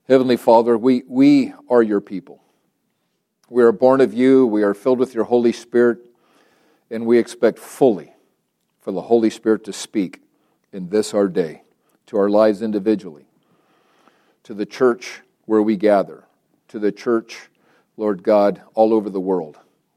Heavenly Father, we are your people. We are born of you, we are filled with your Holy Spirit, and we expect fully for the Holy Spirit to speak in this our day, to our lives individually, to the church where we gather, to the church, Lord God, all over the world.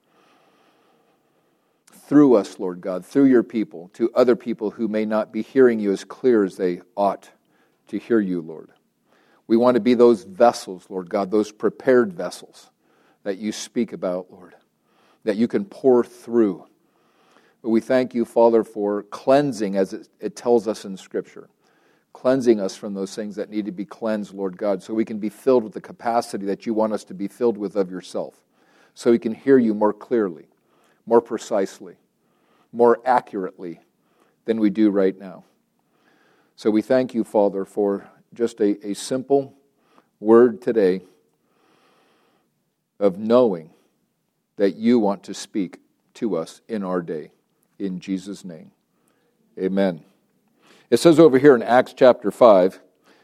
Through us, Lord God, through your people, to other people who may not be hearing you as clear as they ought to hear you, Lord. We want to be those vessels, Lord God, those prepared vessels that you speak about, Lord, that you can pour through. But we thank you, Father, for cleansing, as it tells us in Scripture, cleansing us from those things that need to be cleansed, Lord God, so we can be filled with the capacity that you want us to be filled with of yourself, so we can hear you more clearly, more precisely, more accurately than we do right now. So we thank you, Father, for just a simple word today of knowing that you want to speak to us in our day. In Jesus' name, amen. It says over here in Acts chapter 5,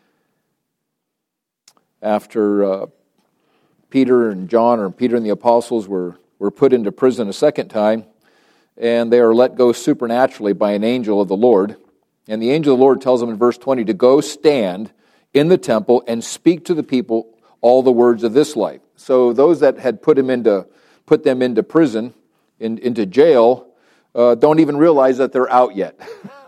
after Peter and John, or Peter and the apostles were put into prison a second time, and they are let go supernaturally by an angel of the Lord. And the angel of the Lord tells them in verse 20 to go stand in the temple and speak to the people all the words of this life. So those that had put them into prison, into jail, don't even realize that they're out yet.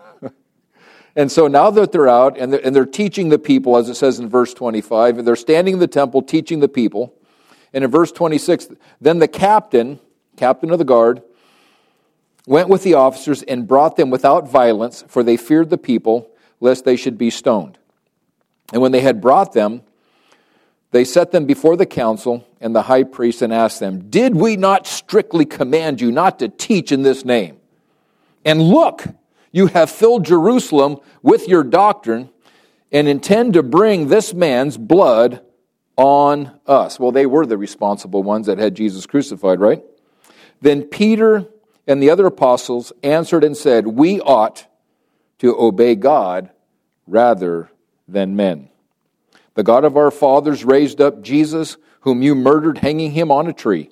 And so now that they're out, and they're teaching the people, as it says in verse 25, and they're standing in the temple teaching the people. And in verse 26, then the captain of the guard, went with the officers and brought them without violence, for they feared the people, lest they should be stoned. And when they had brought them, they set them before the council and the high priest and asked them, did we not strictly command you not to teach in this name? And look, you have filled Jerusalem with your doctrine and intend to bring this man's blood on us. Well, they were the responsible ones that had Jesus crucified, right? Then Peter and the other apostles answered and said, we ought to obey God rather than men. The God of our fathers raised up Jesus, whom you murdered, hanging him on a tree.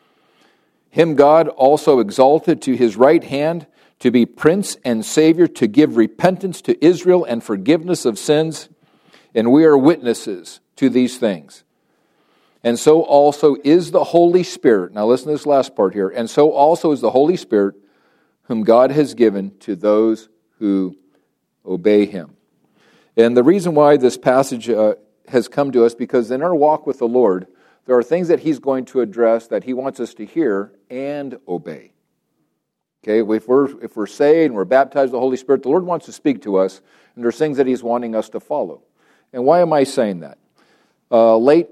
Him God also exalted to his right hand to be Prince and Savior, to give repentance to Israel and forgiveness of sins. And we are witnesses to these things. And so also is the Holy Spirit. Now listen to this last part here. And so also is the Holy Spirit, whom God has given to those who obey him. And the reason why this passage has come to us, because in our walk with the Lord, there are things that he's going to address that he wants us to hear and obey. Okay, if we're saved and we're baptized with the Holy Spirit, the Lord wants to speak to us, and there's things that he's wanting us to follow. And why am I saying that? Late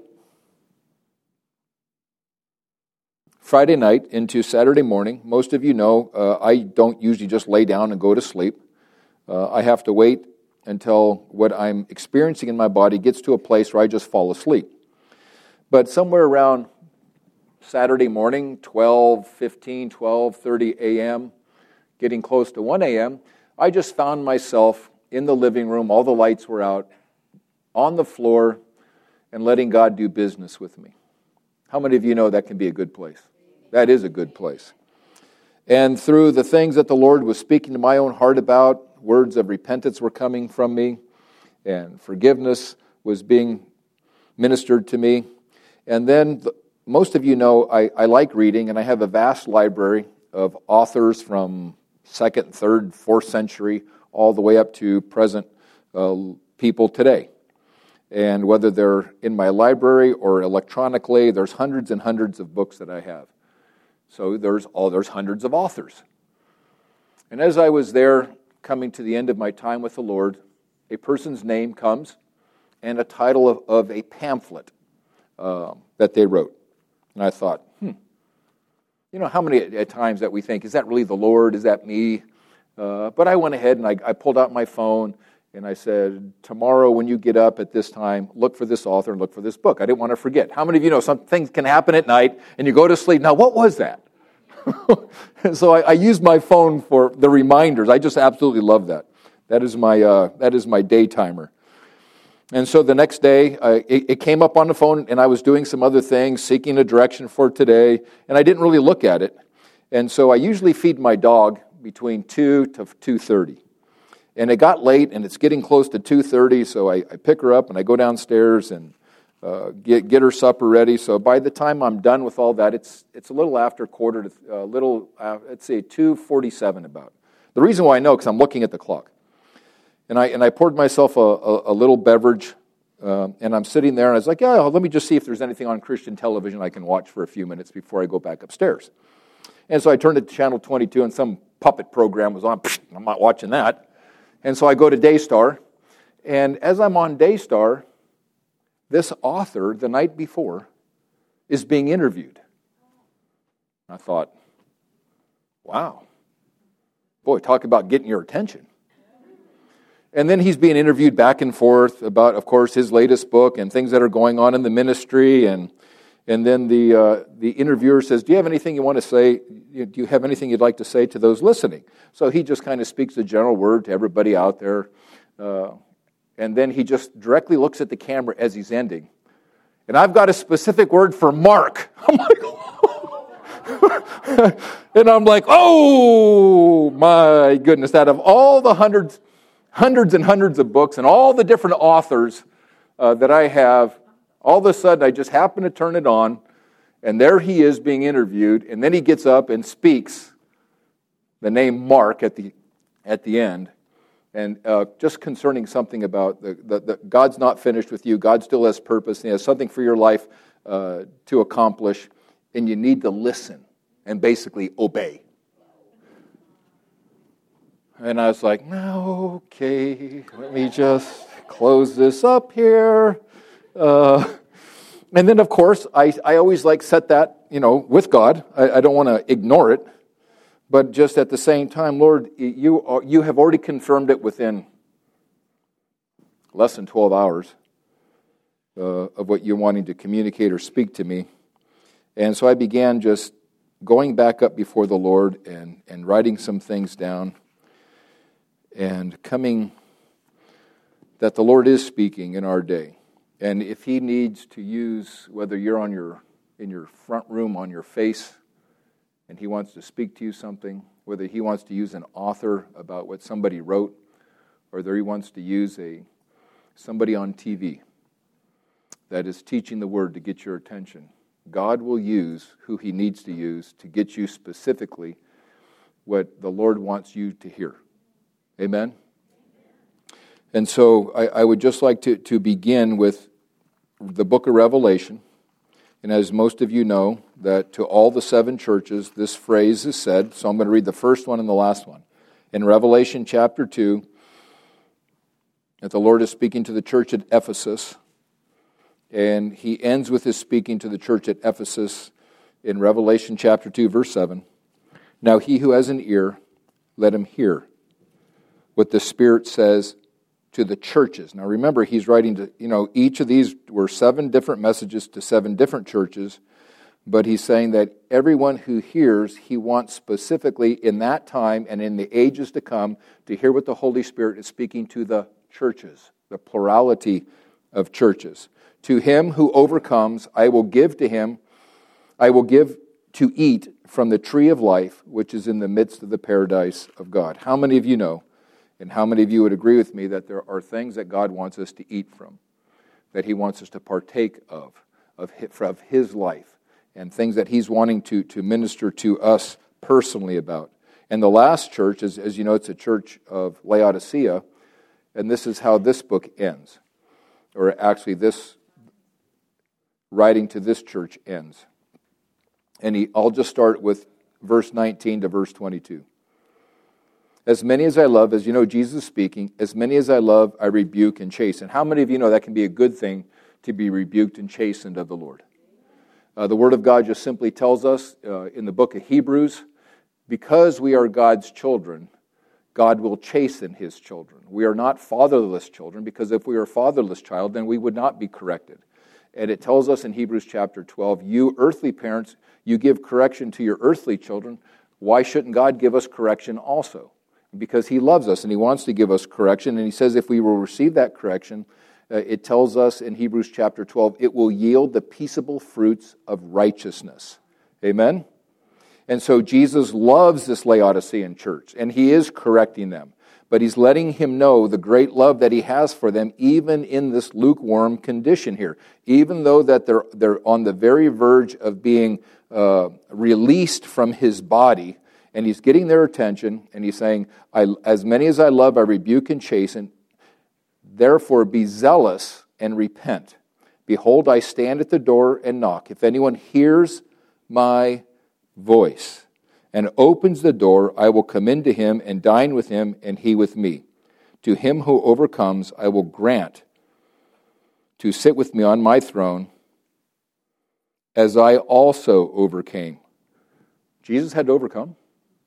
Friday night into Saturday morning, most of you know, I don't usually just lay down and go to sleep. I have to wait until what I'm experiencing in my body gets to a place where I just fall asleep. But somewhere around Saturday morning, 12:30 a.m., getting close to 1 a.m., I just found myself in the living room, all the lights were out, on the floor, and letting God do business with me. How many of you know that can be a good place? That is a good place. And through the things that the Lord was speaking to my own heart about, words of repentance were coming from me, and forgiveness was being ministered to me. And then, most of you know, I like reading, and I have a vast library of authors from 2nd, 3rd, 4th century, all the way up to present people today. And whether they're in my library or electronically, there's hundreds and hundreds of books that I have. So there's hundreds of authors. And as I was there, coming to the end of my time with the Lord, a person's name comes and a title of a pamphlet that they wrote. And I thought, you know, how many at times that we think, is that really the Lord? Is that me? But I went ahead and I pulled out my phone and I said, tomorrow when you get up at this time, look for this author and look for this book. I didn't want to forget. How many of you know some things can happen at night and you go to sleep? Now, what was that? So I use my phone for the reminders. I just absolutely love that. That is my day timer. And so the next day, it came up on the phone, and I was doing some other things, seeking a direction for today, and I didn't really look at it. And so I usually feed my dog between 2 to 2:30. And it got late, and it's getting close to 2:30, so I pick her up, and I go downstairs and get her supper ready. So by the time I'm done with all that, it's a little after let's say 2:47 about. The reason why I know, because I'm looking at the clock. And I poured myself a little beverage, and I'm sitting there, and I was like, yeah, let me just see if there's anything on Christian television I can watch for a few minutes before I go back upstairs. And so I turned to channel 22, and some puppet program was on. I'm not watching that. And so I go to Daystar, and as I'm on Daystar, this author, the night before, is being interviewed. I thought, wow. Boy, talk about getting your attention. And then he's being interviewed back and forth about, of course, his latest book and things that are going on in the ministry. And then the interviewer says, do you have anything you want to say? Do you have anything you'd like to say to those listening? So he just kind of speaks a general word to everybody out there. And then he just directly looks at the camera as he's ending. And I've got a specific word for Mark. I'm like, and I'm like, oh my goodness, out of all the hundreds and hundreds of books and all the different authors that I have, all of a sudden I just happen to turn it on, and there he is being interviewed, and then he gets up and speaks the name Mark at the end, and just concerning something about the God's not finished with you. God still has purpose. He has something for your life to accomplish, and you need to listen and basically obey. And I was like, no, okay, let me just close this up here. And then, of course, I always set that, with God. I don't want to ignore it. But just at the same time, Lord, you have already confirmed it within less than 12 hours of what you're wanting to communicate or speak to me. And so I began just going back up before the Lord and writing some things down. And coming that the Lord is speaking in our day. And if He needs to use, whether you're in your front room on your face, and He wants to speak to you something, whether He wants to use an author about what somebody wrote, or whether He wants to use somebody on TV that is teaching the Word to get your attention, God will use who He needs to use to get you specifically what the Lord wants you to hear. Amen? And so I would just like to begin with the book of Revelation. And as most of you know, that to all the 7 churches, this phrase is said. So I'm going to read the first one and the last one. In Revelation chapter 2, that the Lord is speaking to the church at Ephesus. And He ends with His speaking to the church at Ephesus in Revelation chapter 2, verse 7. Now he who has an ear, let him hear what the Spirit says to the churches. Now remember, he's writing to, each of these were 7 different messages to 7 different churches, but he's saying that everyone who hears, he wants specifically in that time and in the ages to come to hear what the Holy Spirit is speaking to the churches, the plurality of churches. To him who overcomes, I will give to eat from the tree of life, which is in the midst of the paradise of God. How many of you know, and how many of you would agree with me that there are things that God wants us to eat from, that He wants us to partake of His life, and things that He's wanting to minister to us personally about. And the last church, as you know, it's a church of Laodicea, and this is how this book ends, or actually this writing to this church ends. And I'll just start with verse 19 to verse 22. As many as I love, as you know, Jesus speaking, as many as I love, I rebuke and chasten. How many of you know that can be a good thing to be rebuked and chastened of the Lord? The Word of God just simply tells us in the book of Hebrews, because we are God's children, God will chasten His children. We are not fatherless children, because if we were a fatherless child, then we would not be corrected. And it tells us in Hebrews chapter 12, you earthly parents, you give correction to your earthly children. Why shouldn't God give us correction also? Because He loves us and He wants to give us correction. And He says if we will receive that correction, it tells us in Hebrews chapter 12, it will yield the peaceable fruits of righteousness. Amen? And so Jesus loves this Laodicean church, and he is correcting them. But he's letting him know the great love that he has for them, even in this lukewarm condition here. Even though that they're on the very verge of being released from his body, and he's getting their attention, and he's saying, as many as I love, I rebuke and chasten. Therefore be zealous and repent. Behold, I stand at the door and knock. If anyone hears my voice and opens the door, I will come into him and dine with him, and he with me. To him who overcomes, I will grant to sit with me on my throne, as I also overcame. Jesus had to overcome.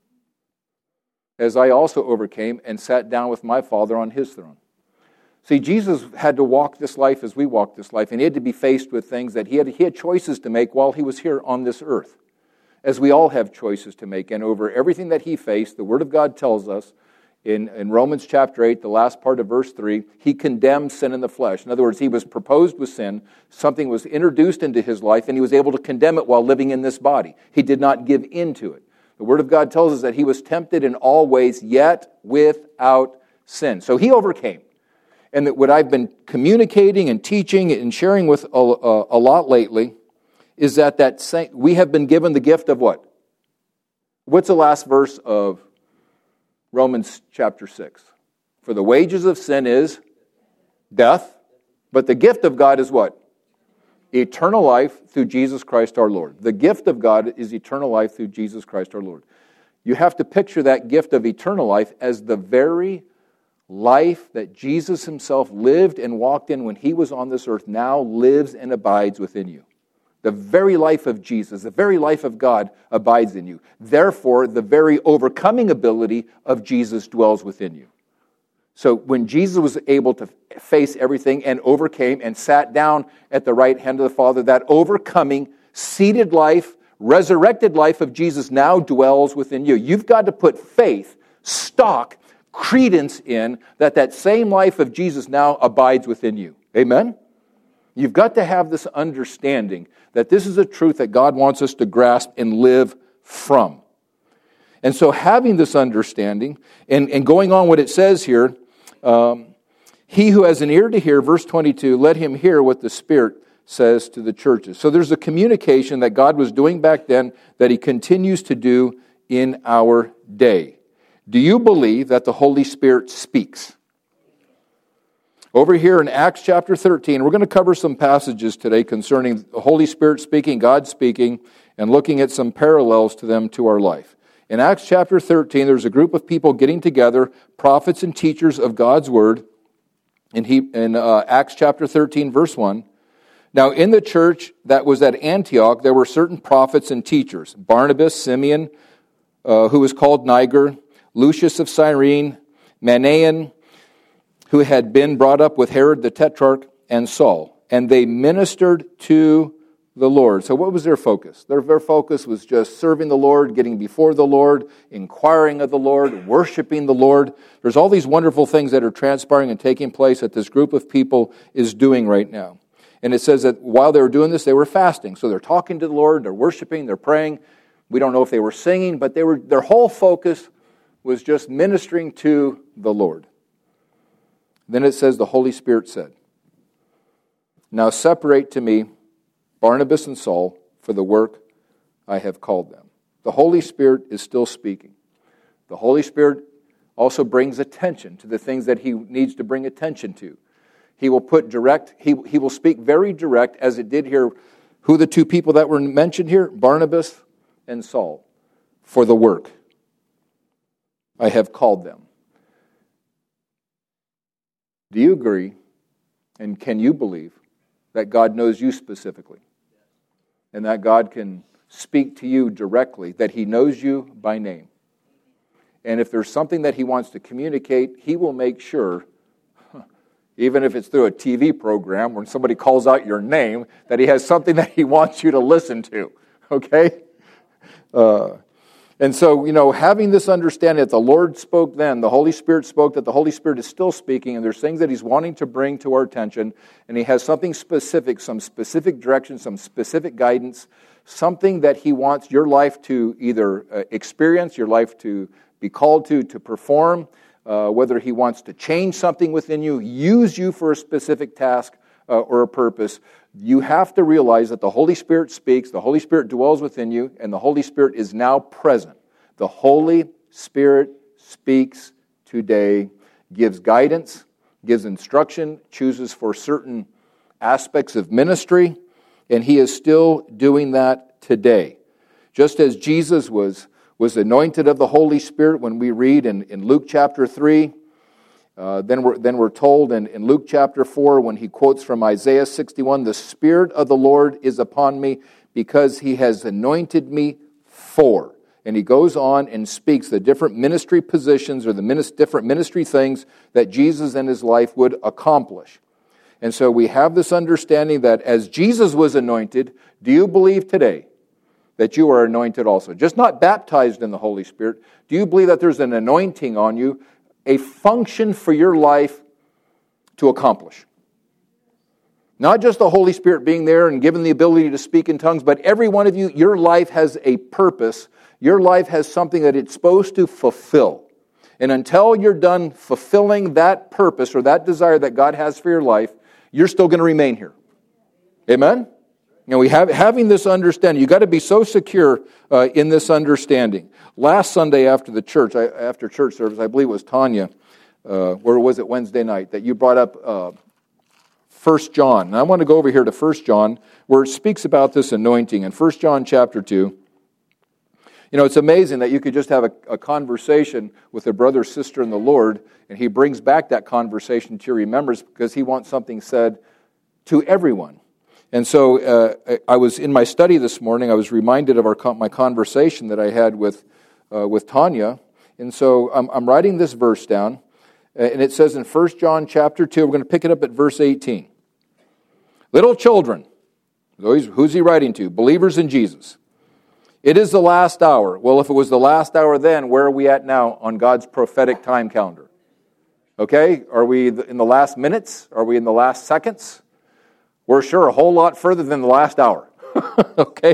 As I also overcame and sat down with my Father on his throne. See, Jesus had to walk this life as we walk this life, and he had to be faced with things that he had choices to make while he was here on this earth. As we all have choices to make. And over everything that he faced, the Word of God tells us in Romans chapter 8, the last part of verse 3, he condemned sin in the flesh. In other words, he was proposed with sin. Something was introduced into his life, and he was able to condemn it while living in this body. He did not give in to it. The Word of God tells us that he was tempted in all ways, yet without sin. So he overcame. And that what I've been communicating and teaching and sharing with a lot lately is that we have been given the gift of what? What's the last verse of Romans chapter 6? For the wages of sin is death, but the gift of God is what? Eternal life through Jesus Christ our Lord. The gift of God is eternal life through Jesus Christ our Lord. You have to picture that gift of eternal life as the very life that Jesus himself lived and walked in when he was on this earth now lives and abides within you. The very life of Jesus, the very life of God abides in you. Therefore, the very overcoming ability of Jesus dwells within you. So when Jesus was able to face everything and overcame and sat down at the right hand of the Father, that overcoming, seated life, resurrected life of Jesus now dwells within you. You've got to put faith, stock, credence in that same life of Jesus now abides within you. Amen? You've got to have this understanding that this is a truth that God wants us to grasp and live from. And so having this understanding, and going on what it says here, he who has an ear to hear, verse 22, let him hear what the Spirit says to the churches. So there's a communication that God was doing back then that he continues to do in our day. Do you believe that the Holy Spirit speaks? Over here in Acts chapter 13, we're going to cover some passages today concerning the Holy Spirit speaking, God speaking, and looking at some parallels to them to our life. In Acts chapter 13, there's a group of people getting together, prophets and teachers of God's Word. In Acts chapter 13, verse 1, now in the church that was at Antioch, there were certain prophets and teachers, Barnabas, Simeon, who was called Niger, Lucius of Cyrene, Manaen, who had been brought up with Herod the Tetrarch, and Saul. And they ministered to the Lord. So what was their focus? Their focus was just serving the Lord, getting before the Lord, inquiring of the Lord, worshiping the Lord. There's all these wonderful things that are transpiring and taking place that this group of people is doing right now. And it says that while they were doing this, they were fasting. So they're talking to the Lord, they're worshiping, they're praying. We don't know if they were singing, but their whole focus was just ministering to the Lord. Then it says the Holy Spirit said, now separate to me Barnabas and Saul for the work I have called them. The Holy Spirit is still speaking. The Holy Spirit also brings attention to the things that he needs to bring attention to. He will put direct, he will speak very direct, as it did here. Who the two people that were mentioned here? Barnabas and Saul. For the work I have called them. Do you agree, and can you believe, that God knows you specifically? And that God can speak to you directly, that he knows you by name. And if there's something that he wants to communicate, he will make sure, even if it's through a TV program when somebody calls out your name, that he has something that he wants you to listen to. Okay? And so, having this understanding that the Lord spoke then, the Holy Spirit spoke, that the Holy Spirit is still speaking, and there's things that He's wanting to bring to our attention, and He has something specific, some specific direction, some specific guidance, something that He wants your life to either experience, your life to be called to perform, whether He wants to change something within you, use you for a specific task or a purpose. You have to realize that the Holy Spirit speaks, the Holy Spirit dwells within you, and the Holy Spirit is now present. The Holy Spirit speaks today, gives guidance, gives instruction, chooses for certain aspects of ministry, and He is still doing that today. Just as Jesus was anointed of the Holy Spirit when we read in Luke chapter 3, then we're told in Luke chapter 4 when He quotes from Isaiah 61, "The Spirit of the Lord is upon me because He has anointed me for." And He goes on and speaks the different ministry positions or the different ministry things that Jesus in His life would accomplish. And so we have this understanding that as Jesus was anointed, do you believe today that you are anointed also? Just not baptized in the Holy Spirit. Do you believe that there's an anointing on you, a function for your life to accomplish? Not just the Holy Spirit being there and given the ability to speak in tongues, but every one of you, your life has a purpose. Your life has something that it's supposed to fulfill. And until you're done fulfilling that purpose or that desire that God has for your life, you're still going to remain here. Amen? Having this understanding, you've got to be so secure in this understanding. Last Sunday after church service, I believe it was Tanya, or was it Wednesday night, that you brought up 1 John. And I want to go over here to 1 John, where it speaks about this anointing. In 1 John chapter 2, it's amazing that you could just have a conversation with a brother or sister in the Lord, and He brings back that conversation to your remembrance because He wants something said to everyone. And so I was in my study this morning, I was reminded of my conversation that I had with Tanya. And so I'm writing this verse down, and it says in 1 John chapter 2, we're going to pick it up at verse 18. Little children, who's he writing to? Believers in Jesus. It is the last hour. Well, if it was the last hour then, where are we at now on God's prophetic time calendar? Okay, are we in the last minutes? Are we in the last seconds? We're sure a whole lot further than the last hour. Okay?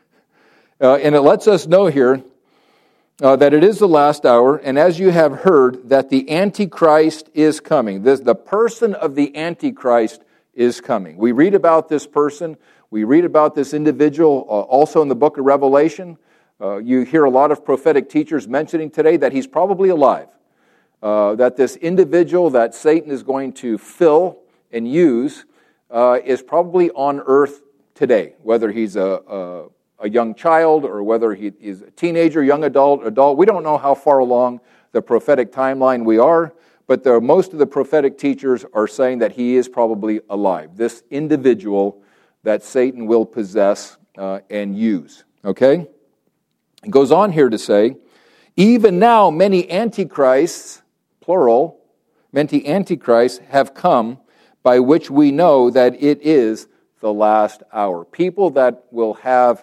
And it lets us know here that it is the last hour, and as you have heard, that the Antichrist is coming. The person of the Antichrist is coming. We read about this person. We read about this individual also in the book of Revelation. You hear a lot of prophetic teachers mentioning today that he's probably alive. That this individual that Satan is going to fill and use is probably on earth today, whether he's a young child or whether he is a teenager, young adult. We don't know how far along the prophetic timeline we are, but most of the prophetic teachers are saying that he is probably alive, this individual that Satan will possess and use. Okay? It goes on here to say, even now many antichrists, plural, many antichrists have come, by which we know that it is the last hour. People that will have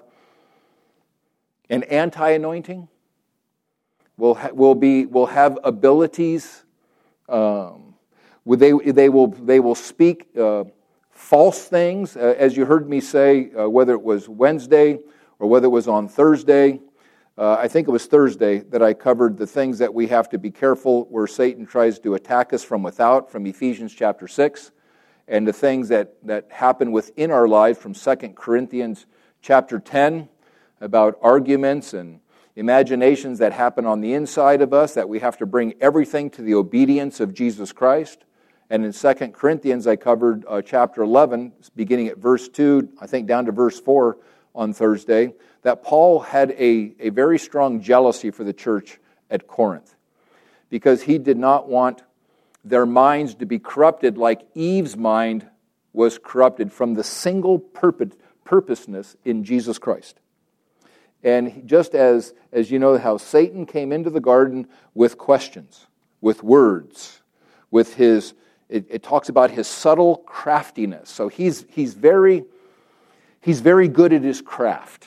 an anti-anointing, will have abilities. They will speak false things, as you heard me say, whether it was Wednesday or whether it was on Thursday. I think it was Thursday that I covered the things that we have to be careful where Satan tries to attack us from without, from Ephesians chapter 6. And the things that happen within our lives from 2 Corinthians chapter 10 about arguments and imaginations that happen on the inside of us, that we have to bring everything to the obedience of Jesus Christ. And in 2 Corinthians, I covered chapter 11, beginning at verse 2, I think down to verse 4 on Thursday, that Paul had a very strong jealousy for the church at Corinth because he did not want their minds to be corrupted like Eve's mind was corrupted from the single purposeness in Jesus Christ. And just as you know how Satan came into the garden with questions, with words, with his, it talks about his subtle craftiness. So he's very good at his craft.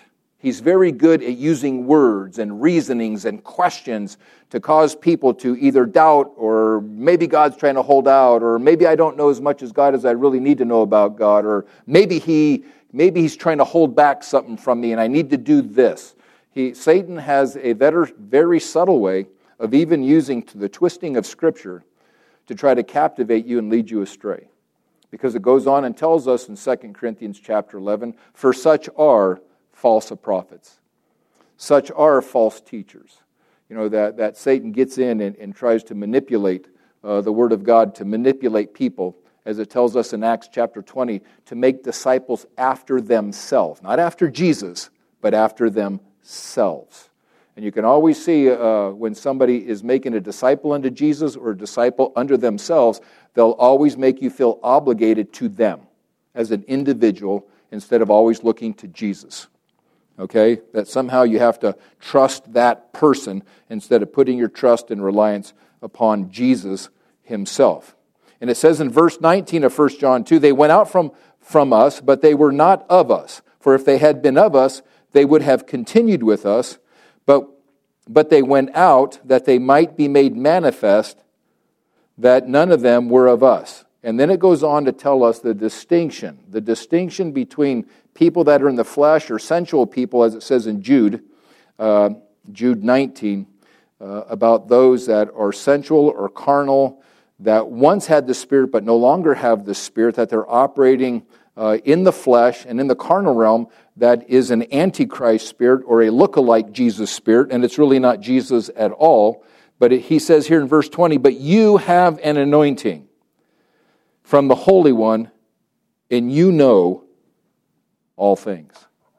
He's very good at using words and reasonings and questions to cause people to either doubt, or maybe God's trying to hold out, or maybe I don't know as much as God as I really need to know about God, or maybe he's trying to hold back something from me and I need to do this. Satan has a very subtle way of even using the twisting of Scripture to try to captivate you and lead you astray. Because it goes on and tells us in 2 Corinthians chapter 11, for such are false prophets. Such are false teachers. That Satan gets in and tries to manipulate the Word of God, to manipulate people, as it tells us in Acts chapter 20, to make disciples after themselves. Not after Jesus, but after themselves. And you can always see when somebody is making a disciple unto Jesus or a disciple unto themselves, they'll always make you feel obligated to them as an individual instead of always looking to Jesus. Okay? That somehow you have to trust that person instead of putting your trust and reliance upon Jesus himself. And it says in verse 19 of 1 John 2, they went out from us, but they were not of us. For if they had been of us, they would have continued with us. But they went out that they might be made manifest that none of them were of us. And then it goes on to tell us the distinction between people that are in the flesh or sensual people, as it says in Jude 19, about those that are sensual or carnal, that once had the Spirit but no longer have the Spirit, that they're operating in the flesh and in the carnal realm, that is an antichrist spirit or a lookalike Jesus spirit, and it's really not Jesus at all. But he says here in verse 20, but you have an anointing from the Holy One, and you know all things.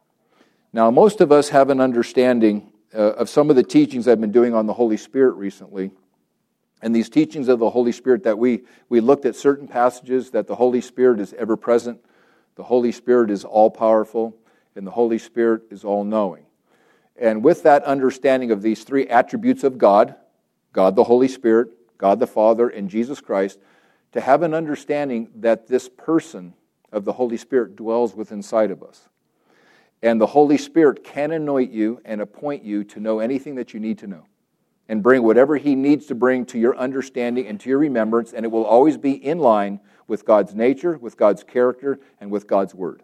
Now, most of us have an understanding of some of the teachings I've been doing on the Holy Spirit recently. And these teachings of the Holy Spirit, that we looked at certain passages that the Holy Spirit is ever present, the Holy Spirit is all-powerful, and the Holy Spirit is all-knowing. And with that understanding of these three attributes of God the Holy Spirit, God the Father, and Jesus Christ, to have an understanding that this person of the Holy Spirit dwells within inside of us. And the Holy Spirit can anoint you and appoint you to know anything that you need to know, and bring whatever He needs to bring to your understanding and to your remembrance, and it will always be in line with God's nature, with God's character, and with God's Word.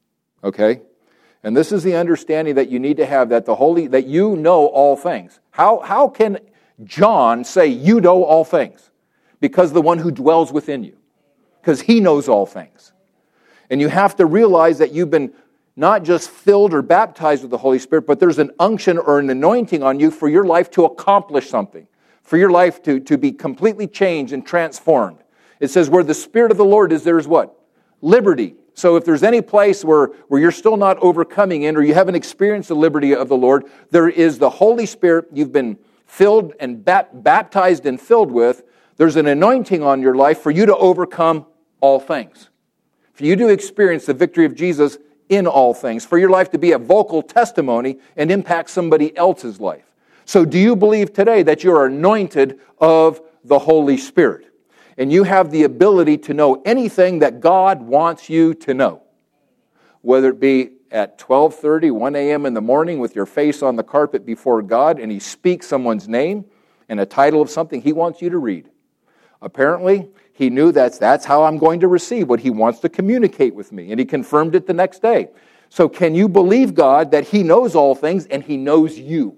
Okay? And this is the understanding that you need to have, that you know all things. How can John say you know all things? Because the one who dwells within you. Because He knows all things. And you have to realize that you've been not just filled or baptized with the Holy Spirit, but there's an unction or an anointing on you for your life to accomplish something, for your life to be completely changed and transformed. It says where the Spirit of the Lord is, there's what? Liberty. So if there's any place where you're still not overcoming in, or you haven't experienced the liberty of the Lord, there is the Holy Spirit you've been filled and baptized and filled with. There's an anointing on your life for you to overcome all things, for you to experience the victory of Jesus in all things, for your life to be a vocal testimony and impact somebody else's life. So do you believe today that you are anointed of the Holy Spirit? And you have the ability to know anything that God wants you to know. Whether it be at 12:30, 1 a.m. in the morning with your face on the carpet before God, and He speaks someone's name and a title of something He wants you to read. Apparently, He knew that's how I'm going to receive what He wants to communicate with me. And He confirmed it the next day. So can you believe God that He knows all things and He knows you?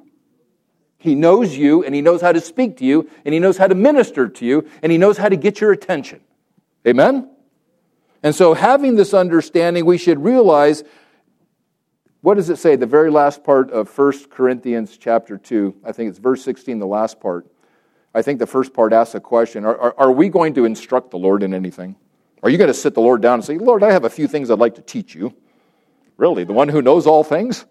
He knows you, and He knows how to speak to you, and He knows how to minister to you, and He knows how to get your attention. Amen? And so having this understanding, we should realize, what does it say? The very last part of 1 Corinthians chapter 2, I think it's verse 16, the last part. I think the first part asks a question. Are we going to instruct the Lord in anything? Are you going to sit the Lord down and say, Lord, I have a few things I'd like to teach you? Really? The one who knows all things?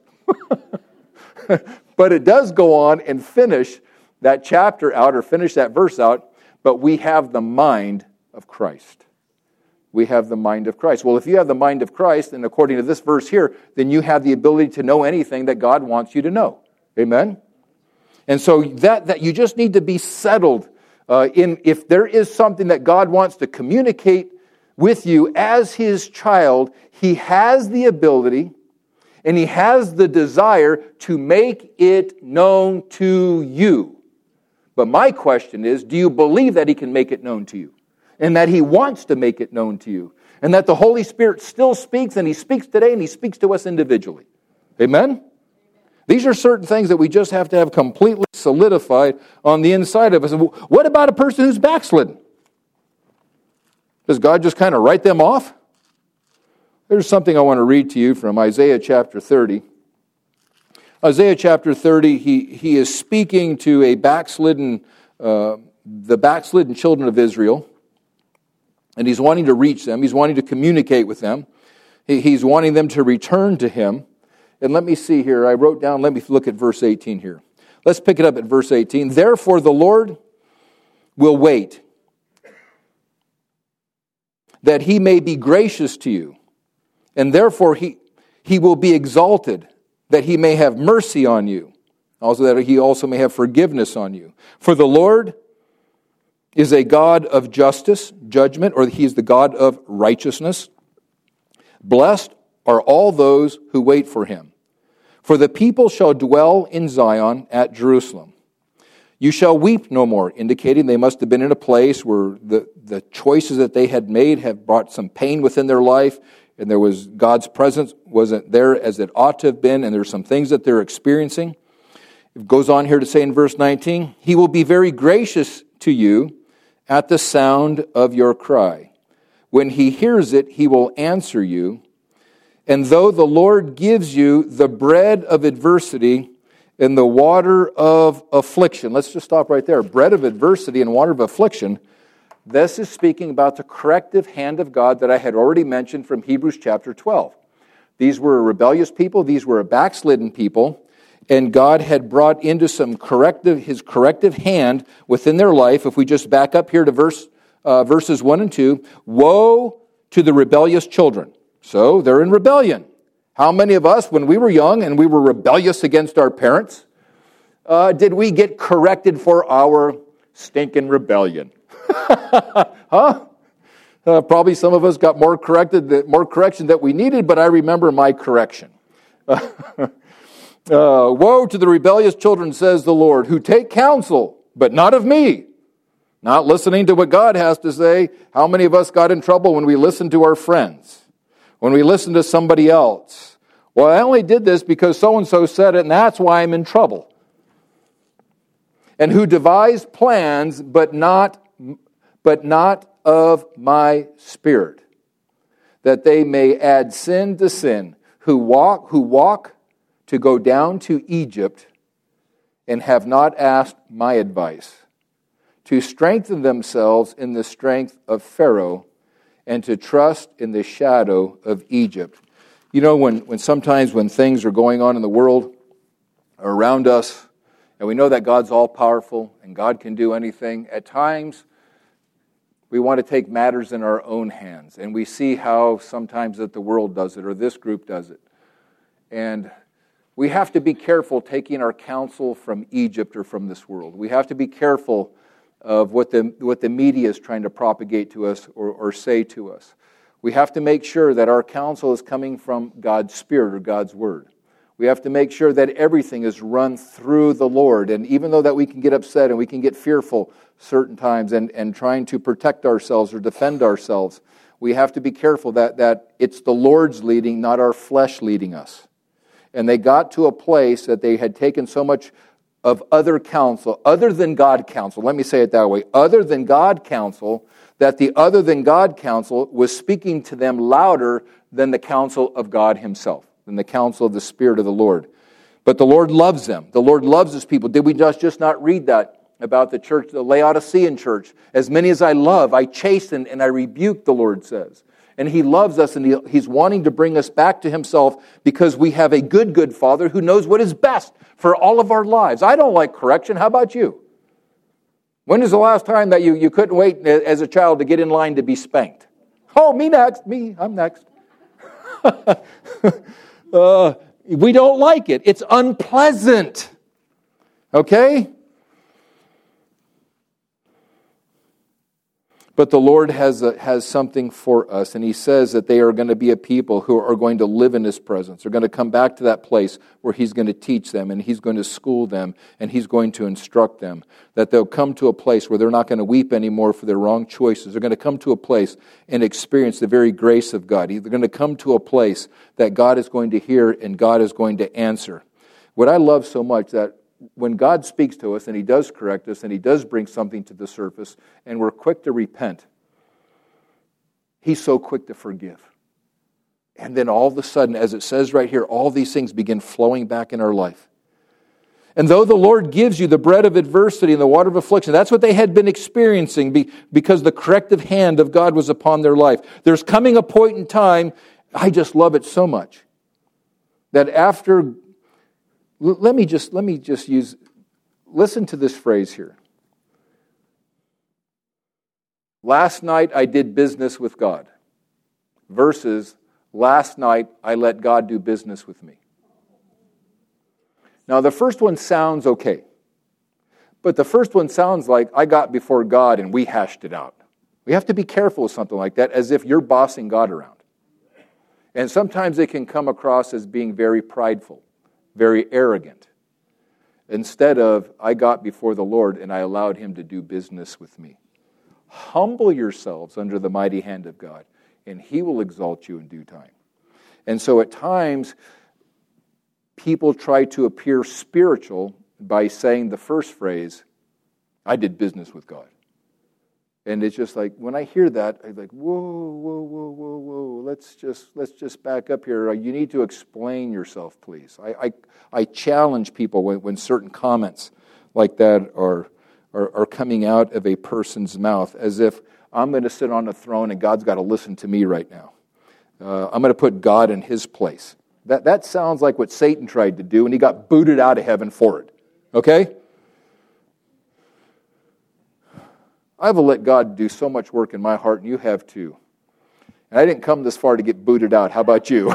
But it does go on and finish that chapter out, or finish that verse out, but we have the mind of Christ. We have the mind of Christ. Well, if you have the mind of Christ, and according to this verse here, then you have the ability to know anything that God wants you to know. Amen? And so that you just need to be settled in, if there is something that God wants to communicate with you as His child, He has the ability And He has the desire to make it known to you. But my question is, do you believe that He can make it known to you? And that He wants to make it known to you? And that the Holy Spirit still speaks, and He speaks today, and He speaks to us individually. Amen? These are certain things that we just have to have completely solidified on the inside of us. What about a person who's backslidden? Does God just kind of write them off? There's something I want to read to you from Isaiah chapter 30. Isaiah chapter 30, he is speaking to the backslidden children of Israel, and he's wanting to reach them. He's wanting to communicate with them. He's wanting them to return to Him. And let me see here. I wrote down, let me look at verse 18 here. Let's pick it up at verse 18. Therefore the Lord will wait, that He may be gracious to you. And therefore He will be exalted, that He may have mercy on you. Also that He also may have forgiveness on you. For the Lord is a God of justice, judgment, or He is the God of righteousness. Blessed are all those who wait for Him. For the people shall dwell in Zion at Jerusalem. You shall weep no more, indicating they must have been in a place where the choices that they had made have brought some pain within their life, and there was God's presence wasn't there as it ought to have been, and there's some things that they're experiencing. It goes on here to say in verse 19, He will be very gracious to you at the sound of your cry. When He hears it, He will answer you. And though the Lord gives you the bread of adversity and the water of affliction, let's just stop right there. Bread of adversity and water of affliction, this is speaking about the corrective hand of God that I had already mentioned from Hebrews chapter 12. These were a rebellious people, these were a backslidden people, and God had brought into His corrective hand within their life. If we just back up here to verses 1 and 2, woe to the rebellious children. So they're in rebellion. How many of us, when we were young and we were rebellious against our parents, did we get corrected for our stinking rebellion? Huh? Probably some of us got more correction that we needed, but I remember my correction. Woe to the rebellious children, says the Lord, who take counsel, but not of me. Not listening to what God has to say. How many of us got in trouble when we listened to our friends? When we listen to somebody else? Well, I only did this because so-and-so said it, and that's why I'm in trouble. And who devise plans, but not of my Spirit, that they may add sin to sin, who walk to go down to Egypt, and have not asked my advice, to strengthen themselves in the strength of Pharaoh, and to trust in the shadow of Egypt. You know, when sometimes when things are going on in the world around us, and we know that God's all-powerful and God can do anything, at times we want to take matters in our own hands. And we see how sometimes that the world does it or this group does it. And we have to be careful taking our counsel from Egypt or from this world. We have to be careful of what the media is trying to propagate to us or say to us. We have to make sure that our counsel is coming from God's Spirit or God's Word. We have to make sure that everything is run through the Lord. And even though that we can get upset and we can get fearful certain times and trying to protect ourselves or defend ourselves, we have to be careful that it's the Lord's leading, not our flesh leading us. And they got to a place that they had taken so much of other counsel, other than God counsel, let me say it that way, other than God counsel, that the other than God counsel was speaking to them louder than the counsel of God Himself, than the counsel of the Spirit of the Lord. But the Lord loves them. The Lord loves His people. Did we just not read that about the church, the Laodicean church? As many as I love, I chasten and I rebuke, the Lord says. And He loves us, and He's wanting to bring us back to Himself because we have a good Father who knows what is best for all of our lives. I don't like correction. How about you? When is the last time that you couldn't wait as a child to get in line to be spanked? Oh, me next. I'm next. We don't like it. It's unpleasant. Okay? But the Lord has something for us, and He says that they are going to be a people who are going to live in His presence. They're going to come back to that place where He's going to teach them, and He's going to school them, and He's going to instruct them. That they'll come to a place where they're not going to weep anymore for their wrong choices. They're going to come to a place and experience the very grace of God. They're going to come to a place that God is going to hear and God is going to answer. What I love so much, that when God speaks to us and He does correct us and He does bring something to the surface and we're quick to repent, He's so quick to forgive. And then all of a sudden, as it says right here, all these things begin flowing back in our life. And though the Lord gives you the bread of adversity and the water of affliction, that's what they had been experiencing because the corrective hand of God was upon their life. There's coming a point in time, I just love it so much, that after... Let me just listen to this phrase here. Last night I did business with God versus last night I let God do business with me. Now the first one sounds okay, but the first one sounds like I got before God and we hashed it out. We have to be careful with something like that, as if you're bossing God around. And sometimes it can come across as being very prideful, very arrogant, instead of, I got before the Lord and I allowed Him to do business with me. Humble yourselves under the mighty hand of God, and He will exalt you in due time. And so at times, people try to appear spiritual by saying the first phrase, I did business with God. And it's just like, when I hear that, I'm like, whoa, let's just back up here. You need to explain yourself, please. I challenge people when certain comments like that are coming out of a person's mouth, as if I'm going to sit on a throne and God's got to listen to me right now. I'm going to put God in His place. That sounds like what Satan tried to do, and he got booted out of heaven for it. Okay? I've let God do so much work in my heart, and you have too. And I didn't come this far to get booted out. How about you?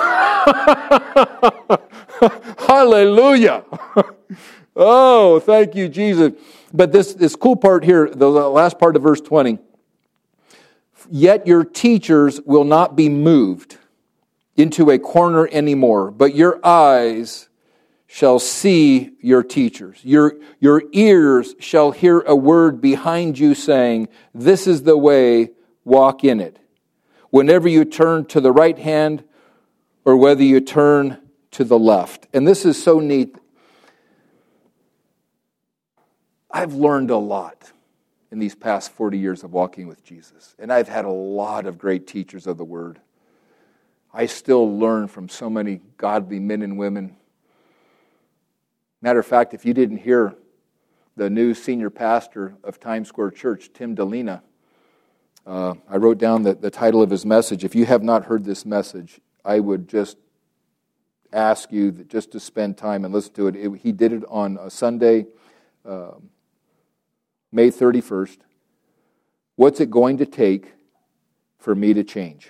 Hallelujah! Oh, thank you, Jesus. But this cool part here, the last part of verse 20. Yet your teachers will not be moved into a corner anymore, but your eyes shall see your teachers. Your ears shall hear a word behind you saying, this is the way, walk in it. Whenever you turn to the right hand or whether you turn to the left. And this is so neat. I've learned a lot in these past 40 years of walking with Jesus. And I've had a lot of great teachers of the Word. I still learn from so many godly men and women. Matter of fact, if you didn't hear the new senior pastor of Times Square Church, Tim Delina, I wrote down the title of his message. If you have not heard this message, I would just ask you just to spend time and listen to it. He did it on a Sunday, May 31st. What's it going to take for me to change?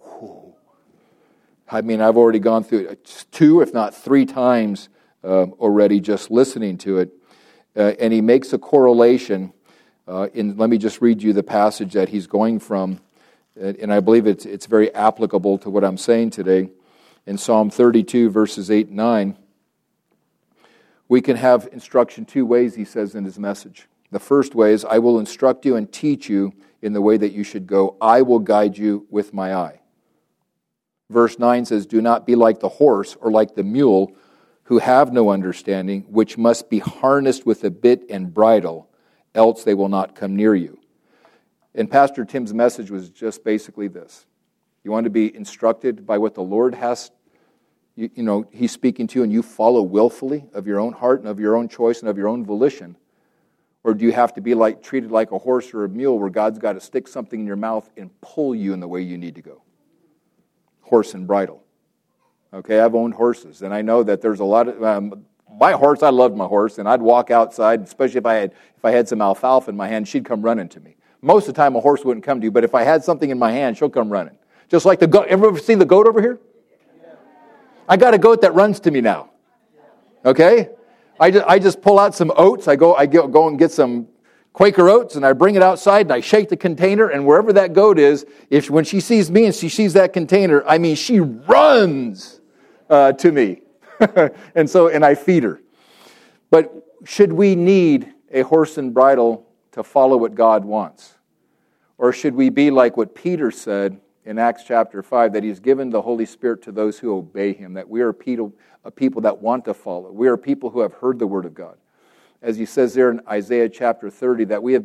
I mean, I've already gone through it 2, if not 3 times already just listening to it. And he makes a correlation. Let me just read you the passage that he's going from. And I believe it's very applicable to what I'm saying today. In Psalm 32, verses 8 and 9, we can have instruction 2 ways, he says in his message. The first way is, I will instruct you and teach you in the way that you should go. I will guide you with my eye. Verse 9 says, do not be like the horse or like the mule who have no understanding, which must be harnessed with a bit and bridle, else they will not come near you. And Pastor Tim's message was just basically this. You want to be instructed by what the Lord has, He's speaking to you, and you follow willfully of your own heart and of your own choice and of your own volition? Or do you have to be treated like a horse or a mule where God's got to stick something in your mouth and pull you in the way you need to go? Horse and bridle. Okay, I've owned horses, and I know that there's a lot of... my horse, I loved my horse, and I'd walk outside, especially if I had some alfalfa in my hand, she'd come running to me. Most of the time, a horse wouldn't come to you, but if I had something in my hand, she'll come running. Just like the goat. Ever seen the goat over here? I got a goat that runs to me now. Okay? I just pull out some oats. I go and get some Quaker Oats, and I bring it outside, and I shake the container, and wherever that goat is, when she sees me and she sees that container, she runs to me. and I feed her. But should we need a horse and bridle to follow what God wants? Or should we be like what Peter said in Acts chapter 5, that he's given the Holy Spirit to those who obey him, that we are a people that want to follow. We are people who have heard the word of God. As he says there in Isaiah chapter 30, that we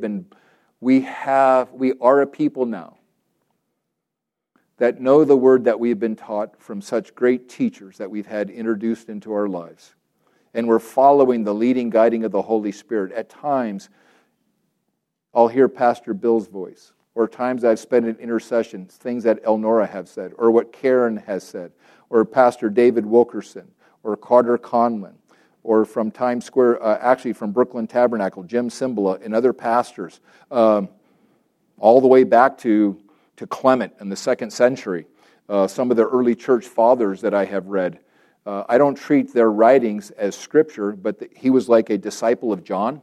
are a people now that know the word that we've been taught from such great teachers that we've had introduced into our lives. And we're following the leading, guiding of the Holy Spirit. At times, I'll hear Pastor Bill's voice, or times I've spent in intercession, things that Elnora have said, or what Karen has said, or Pastor David Wilkerson, or Carter Conlon, or from Times Square, actually from Brooklyn Tabernacle, Jim Cymbala, and other pastors, all the way back to Clement in the 2nd century, some of the early church fathers that I have read. I don't treat their writings as scripture, but he was like a disciple of John.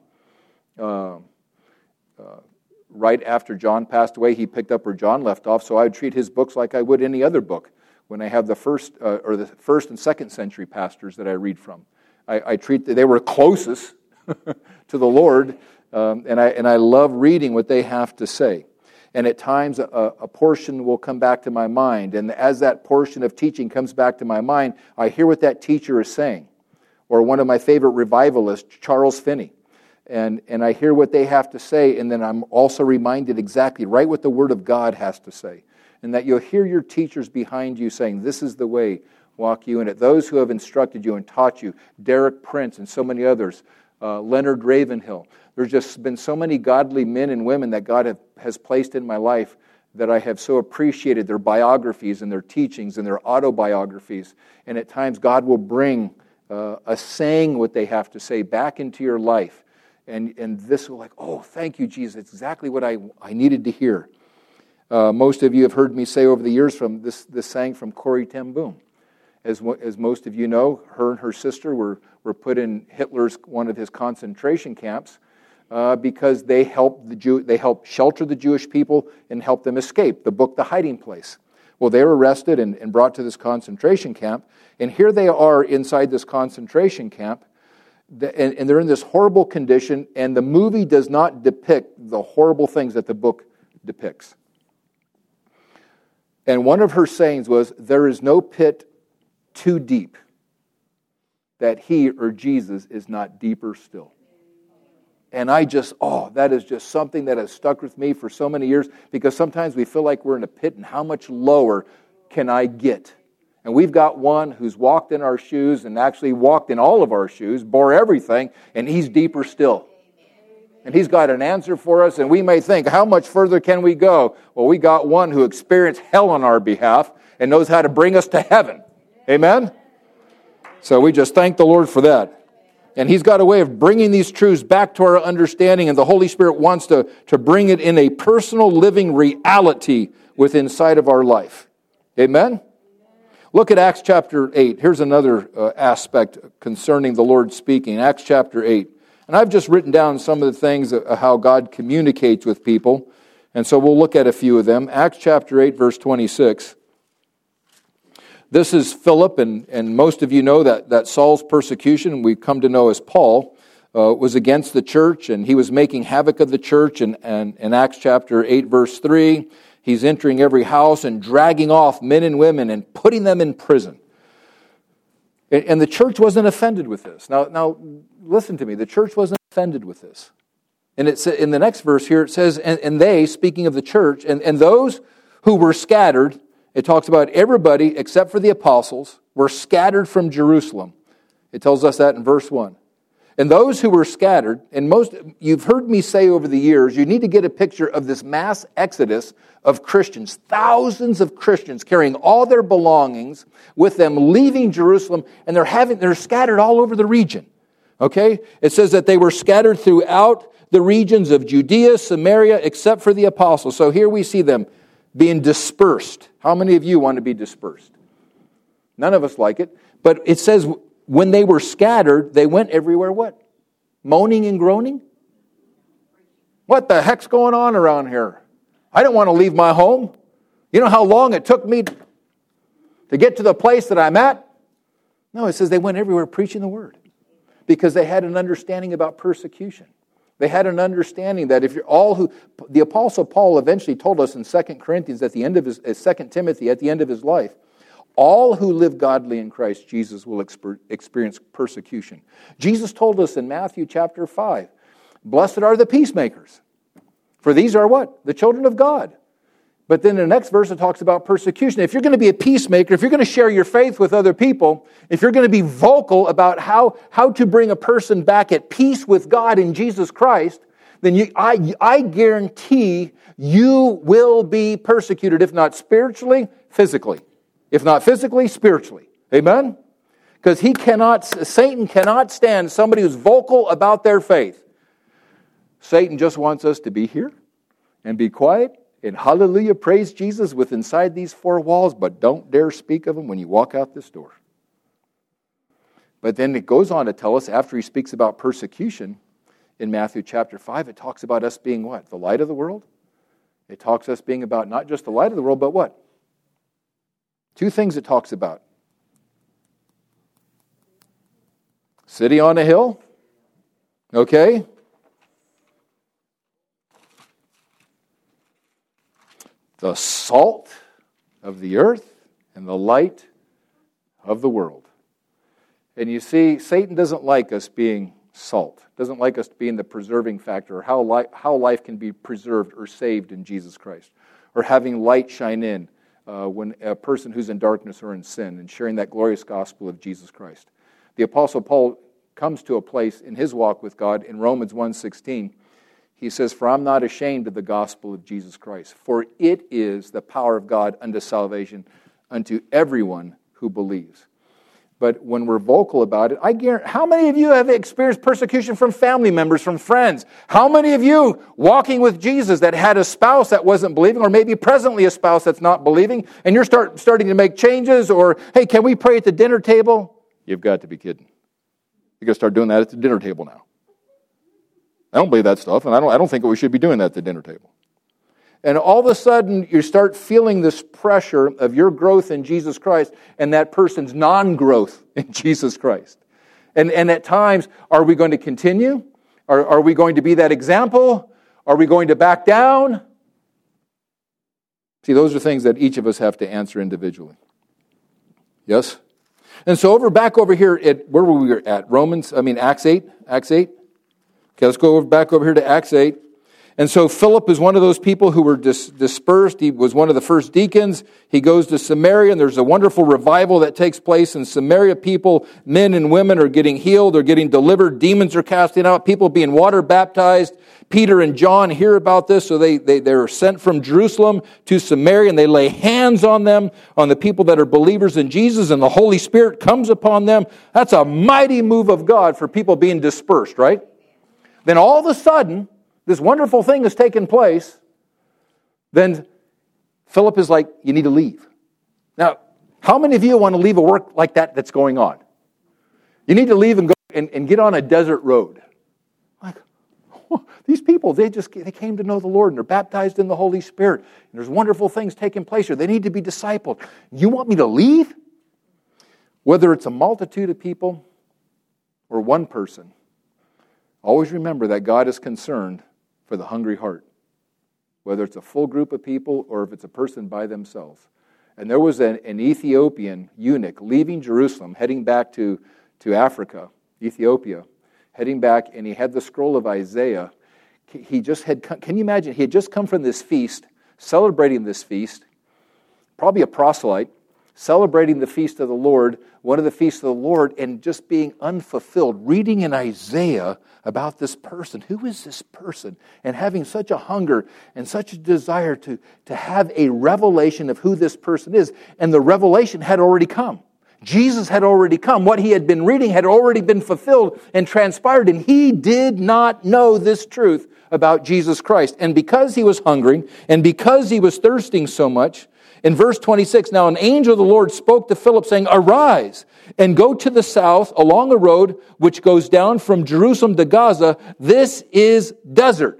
Right after John passed away, he picked up where John left off, so I would treat his books like I would any other book when I have the first and 2nd century pastors that I read from. I treat they were closest to the Lord, and I love reading what they have to say. And at times, a portion will come back to my mind, and as that portion of teaching comes back to my mind, I hear what that teacher is saying. Or one of my favorite revivalists, Charles Finney. And I hear what they have to say, and then I'm also reminded exactly right what the Word of God has to say. And that you'll hear your teachers behind you saying, this is the way, walk you in it. Those who have instructed you and taught you, Derek Prince and so many others, Leonard Ravenhill. There's just been so many godly men and women that God has placed in my life that I have so appreciated their biographies and their teachings and their autobiographies. And at times God will bring a saying what they have to say back into your life. And this will oh, thank you, Jesus. It's exactly what I needed to hear. Most of you have heard me say over the years from this saying from Corrie ten Boom. As most of you know, her and her sister were put in one of his concentration camps because they helped shelter the Jewish people and help them escape. The book, The Hiding Place. Well, they were arrested and brought to this concentration camp, and here they are inside this concentration camp, and they're in this horrible condition, and the movie does not depict the horrible things that the book depicts. And one of her sayings was, there is no pit too deep that he or Jesus is not deeper still. And that is just something that has stuck with me for so many years, because sometimes we feel like we're in a pit and how much lower can I get? And we've got one who's walked in our shoes and actually walked in all of our shoes, bore everything, and he's deeper still. And he's got an answer for us, and we may think, how much further can we go? Well, we got one who experienced hell on our behalf and knows how to bring us to heaven. Amen? So we just thank the Lord for that. And he's got a way of bringing these truths back to our understanding, and the Holy Spirit wants to bring it in a personal living reality within inside of our life. Amen? Look at Acts chapter 8. Here's another aspect concerning the Lord speaking. Acts chapter 8. And I've just written down some of the things of how God communicates with people. And so we'll look at a few of them. Acts chapter 8, verse 26. This is Philip, and most of you know that Saul's persecution, we come to know as Paul, was against the church, and he was making havoc of the church. And in Acts chapter 8, verse 3, he's entering every house and dragging off men and women and putting them in prison. And the church wasn't offended with this. Now listen to me. The church wasn't offended with this. And it's in the next verse here, it says, and they, speaking of the church, and those who were scattered, it talks about everybody except for the apostles were scattered from Jerusalem. It tells us that in verse 1. And those who were scattered, and you've heard me say over the years, you need to get a picture of this mass exodus of Christians, thousands of Christians carrying all their belongings with them, leaving Jerusalem, and they're scattered all over the region. Okay? It says that they were scattered throughout the regions of Judea, Samaria, except for the apostles. So here we see them being dispersed. How many of you want to be dispersed? None of us like it. But it says when they were scattered, they went everywhere what? Moaning and groaning? What the heck's going on around here? I don't want to leave my home. You know how long it took me to get to the place that I'm at? No, it says they went everywhere preaching the word because they had an understanding about persecution. They had an understanding that if you're all who, the Apostle Paul eventually told us in 2 Corinthians at the end of his, 2 Timothy at the end of his life, all who live godly in Christ Jesus will experience persecution. Jesus told us in Matthew chapter 5, blessed are the peacemakers, for these are what? The children of God. But then in the next verse it talks about persecution. If you're going to be a peacemaker, if you're going to share your faith with other people, if you're going to be vocal about how to bring a person back at peace with God in Jesus Christ, then I guarantee you will be persecuted, if not spiritually, physically. If not physically, spiritually. Amen? Because Satan cannot stand somebody who's vocal about their faith. Satan just wants us to be here and be quiet and hallelujah, praise Jesus with inside these four walls, but don't dare speak of him when you walk out this door. But then it goes on to tell us, after he speaks about persecution in Matthew chapter 5, it talks about us being what? The light of the world? It talks us being about not just the light of the world, but what? Two things it talks about. City on a hill. Okay. The salt of the earth and the light of the world. And you see, Satan doesn't like us being salt. Doesn't like us being the preserving factor, or how life can be preserved or saved in Jesus Christ. Or having light shine in when a person who's in darkness or in sin, and sharing that glorious gospel of Jesus Christ. The Apostle Paul comes to a place in his walk with God in Romans 1:16. He says, for I'm not ashamed of the gospel of Jesus Christ, for it is the power of God unto salvation unto everyone who believes. But when we're vocal about it, I guarantee, how many of you have experienced persecution from family members, from friends? How many of you walking with Jesus that had a spouse that wasn't believing, or maybe presently a spouse that's not believing, and you're starting to make changes, or, hey, can we pray at the dinner table? You've got to be kidding. You've got to start doing that at the dinner table now. I don't believe that stuff, and I don't think that we should be doing that at the dinner table. And all of a sudden, you start feeling this pressure of your growth in Jesus Christ and that person's non-growth in Jesus Christ. And at times, are we going to continue? Are we going to be that example? Are we going to back down? See, those are things that each of us have to answer individually. Yes? And so back over here, where were we at? Acts 8? Acts 8? Okay, let's go back over here to Acts 8. And so Philip is one of those people who were dispersed. He was one of the first deacons. He goes to Samaria, and there's a wonderful revival that takes place in Samaria. People, men and women, are getting healed. They're getting delivered. Demons are casting out. People being water baptized. Peter and John hear about this, so they're sent from Jerusalem to Samaria, and they lay hands on them, on the people that are believers in Jesus, and the Holy Spirit comes upon them. That's a mighty move of God for people being dispersed, right? Then all of a sudden, this wonderful thing has taken place. Then Philip is like, you need to leave. Now, how many of you want to leave a work like that that's going on? You need to leave and go and get on a desert road. Like, these people, they came to know the Lord, and they're baptized in the Holy Spirit. And there's wonderful things taking place here. They need to be discipled. You want me to leave? Whether it's a multitude of people or one person, always remember that God is concerned for the hungry heart, whether it's a full group of people or if it's a person by themselves. And there was an Ethiopian eunuch leaving Jerusalem, heading back to Africa, Ethiopia, heading back, and he had the scroll of Isaiah. Can you imagine, he had just come from this feast, celebrating this feast, probably a proselyte, celebrating the feast of the Lord, one of the feasts of the Lord, and just being unfulfilled, reading in Isaiah about this person. Who is this person? And having such a hunger and such a desire to have a revelation of who this person is. And the revelation had already come. Jesus had already come. What he had been reading had already been fulfilled and transpired, and he did not know this truth about Jesus Christ. And because he was hungry, and because he was thirsting so much, in verse 26, now an angel of the Lord spoke to Philip, saying, arise and go to the south along a road which goes down from Jerusalem to Gaza. This is desert.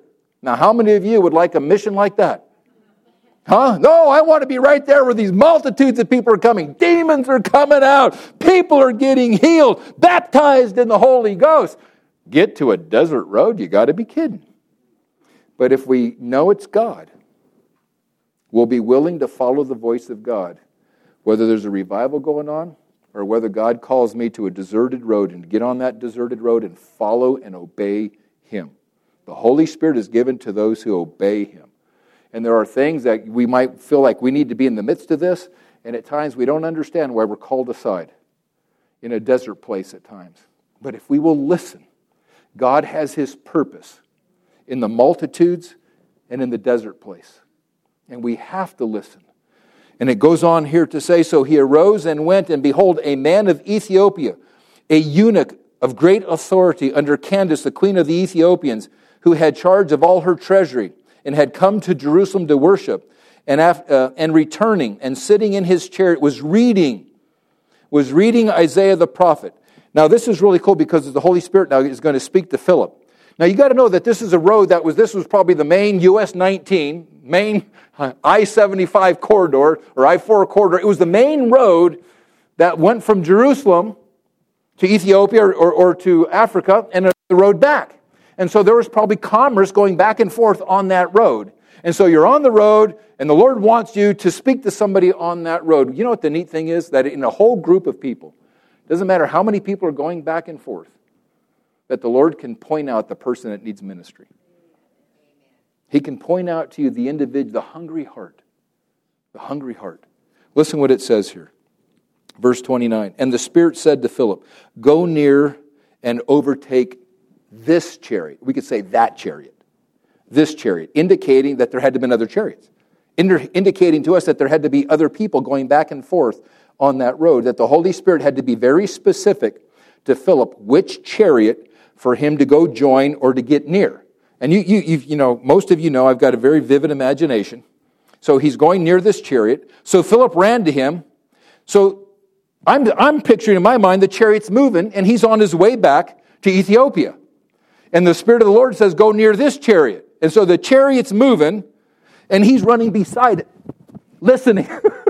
Now, how many of you would like a mission like that? Huh? No, I want to be right there where these multitudes of people are coming. Demons are coming out. People are getting healed, baptized in the Holy Ghost. Get to a desert road? You got to be kidding. But if we know it's God, we'll be willing to follow the voice of God, whether there's a revival going on or whether God calls me to a deserted road, and to get on that deserted road and follow and obey Him. The Holy Spirit is given to those who obey Him. And there are things that we might feel like we need to be in the midst of this, and at times we don't understand why we're called aside in a desert place at times. But if we will listen, God has His purpose in the multitudes and in the desert place. And we have to listen. And it goes on here to say, so he arose and went, and behold, a man of Ethiopia, a eunuch of great authority under Candace, the queen of the Ethiopians, who had charge of all her treasury, and had come to Jerusalem to worship, and returning and sitting in his chariot was reading Isaiah the prophet. Now this is really cool because the Holy Spirit now is going to speak to Philip. Now you got to know that this is a road this was probably the main US 19, main I-75 corridor or I-4 corridor. It was the main road that went from Jerusalem to Ethiopia or to Africa and the road back. And so there was probably commerce going back and forth on that road. And so you're on the road, and the Lord wants you to speak to somebody on that road. You know what the neat thing is? That in a whole group of people, doesn't matter how many people are going back and forth, that the Lord can point out the person that needs ministry. He can point out to you the individual, the hungry heart. The hungry heart. Listen what it says here. Verse 29. And the Spirit said to Philip, go near and overtake this chariot. We could say that chariot. This chariot. Indicating that there had to have been other chariots. Indicating to us that there had to be other people going back and forth on that road. That the Holy Spirit had to be very specific to Philip which chariot for him to go join or to get near. And you know, most of you know I've got a very vivid imagination. So he's going near this chariot. So Philip ran to him. So I'm picturing in my mind the chariot's moving and he's on his way back to Ethiopia. And the Spirit of the Lord says, go near this chariot. And so the chariot's moving and he's running beside it, listening.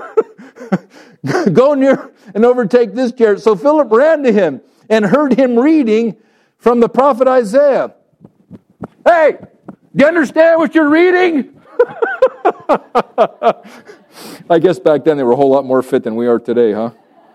Go near and overtake this chariot. So Philip ran to him and heard him reading from the prophet Isaiah. Hey, do you understand what you're reading? I guess back then they were a whole lot more fit than we are today, huh?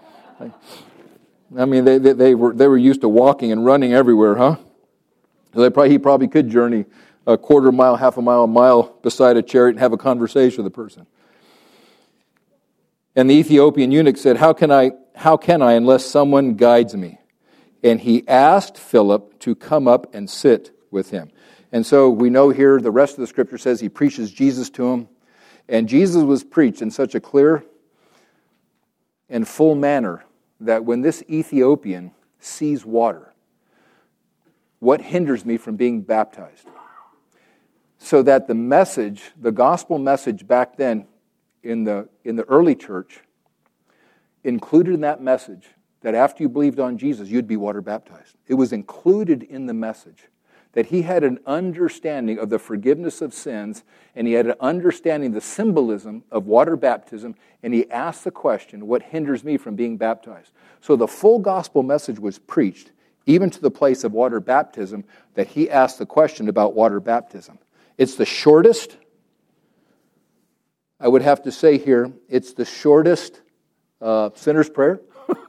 I mean, they were used to walking and running everywhere, huh? So he probably could journey a quarter mile, half a mile beside a chariot and have a conversation with the person. And the Ethiopian eunuch said, how can I unless someone guides me? And he asked Philip to come up and sit with him. And so we know here the rest of the scripture says he preaches Jesus to him. And Jesus was preached in such a clear and full manner that when this Ethiopian sees water, what hinders me from being baptized? So that the message, the gospel message back then in the early church, included in that message that after you believed on Jesus, you'd be water baptized. It was included in the message that he had an understanding of the forgiveness of sins, and he had an understanding of the symbolism of water baptism, and he asked the question, what hinders me from being baptized? So the full gospel message was preached, even to the place of water baptism, that he asked the question about water baptism. It's the shortest, I would have to say here, it's the shortest sinner's prayer.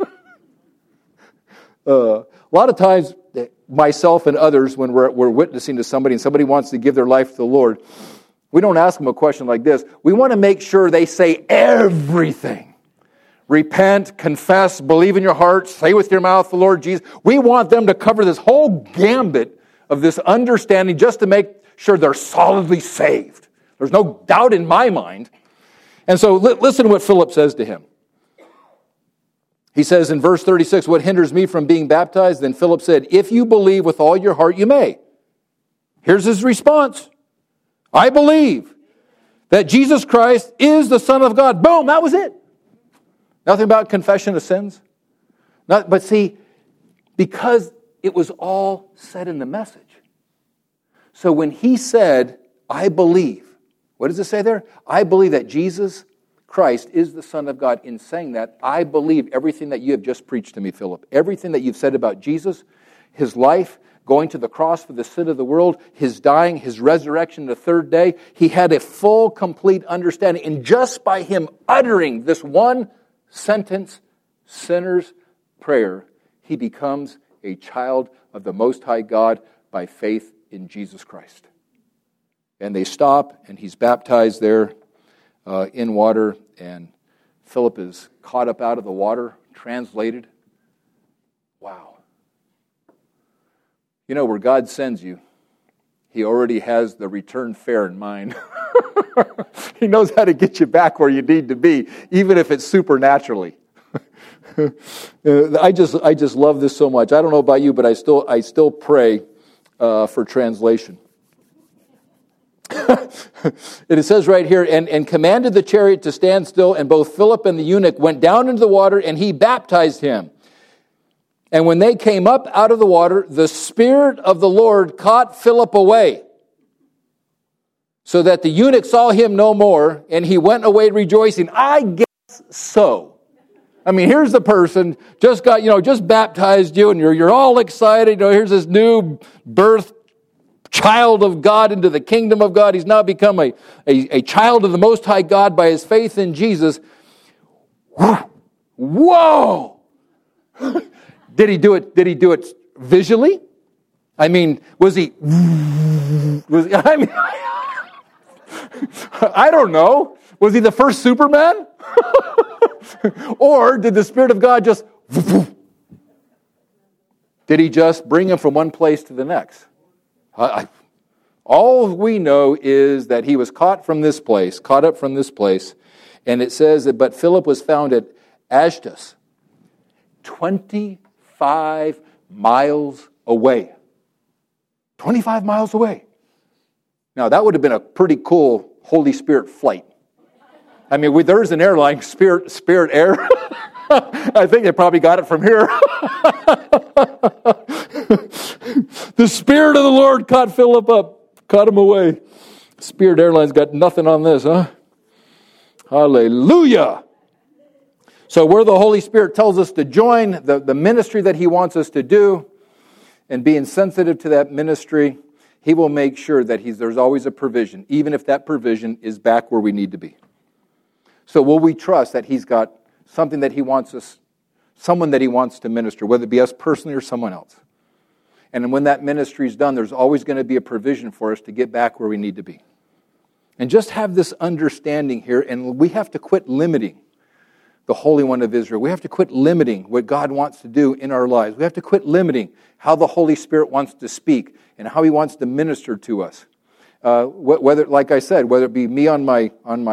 A lot of times, myself and others, when we're witnessing to somebody and somebody wants to give their life to the Lord, we don't ask them a question like this. We want to make sure they say everything. Repent, confess, believe in your heart, say with your mouth the Lord Jesus. We want them to cover this whole gambit of this understanding just to make sure they're solidly saved. There's no doubt in my mind. And so listen to what Philip says to him. He says in verse 36, what hinders me from being baptized? Then Philip said, if you believe with all your heart, you may. Here's his response. I believe that Jesus Christ is the Son of God. Boom, that was it. Nothing about confession of sins. But see, because it was all said in the message. So when he said, I believe, what does it say there? I believe that Jesus Christ is the Son of God. In saying that, I believe everything that you have just preached to me, Philip. Everything that you've said about Jesus, his life, going to the cross for the sin of the world, his dying, his resurrection the third day. He had a full, complete understanding. And just by him uttering this one sentence, sinner's prayer, he becomes a child of the Most High God by faith in Jesus Christ. And they stop, and he's baptized there in water, and Philip is caught up out of the water, translated. Wow. You know, where God sends you, he already has the return fare in mind. He knows how to get you back where you need to be, even if it's supernaturally. I just love this so much. I don't know about you, but I still pray for translation. It says right here, and commanded the chariot to stand still, and both Philip and the eunuch went down into the water, and he baptized him. And when they came up out of the water, the Spirit of the Lord caught Philip away, so that the eunuch saw him no more, and he went away rejoicing. I guess so. I mean, here's the person, just baptized you, and you're all excited. Here's this new birth child of God into the kingdom of God. He's now become a child of the Most High God by his faith in Jesus. Whoa! Did he do it visually? I mean, I don't know. Was he the first Superman? Or did the Spirit of God just... Did he just bring him from one place to the next? All we know is that he was caught up from this place, and it says that, but Philip was found at Azotus, 25 miles away. 25 miles away. Now, that would have been a pretty cool Holy Spirit flight. I mean, there's an airline, Spirit Air. I think they probably got it from here. The Spirit of the Lord caught Philip up, caught him away. Spirit Airlines got nothing on this, huh? Hallelujah! So where the Holy Spirit tells us to join the ministry that he wants us to do, and being sensitive to that ministry, he will make sure that there's always a provision, even if that provision is back where we need to be. So will we trust that he's got something that he wants us, someone that he wants to minister, whether it be us personally or someone else? And when that ministry is done, there's always going to be a provision for us to get back where we need to be. And just have this understanding here, and we have to quit limiting the Holy One of Israel. We have to quit limiting what God wants to do in our lives. We have to quit limiting how the Holy Spirit wants to speak and how he wants to minister to us. Whether, like I said, whether it be me on my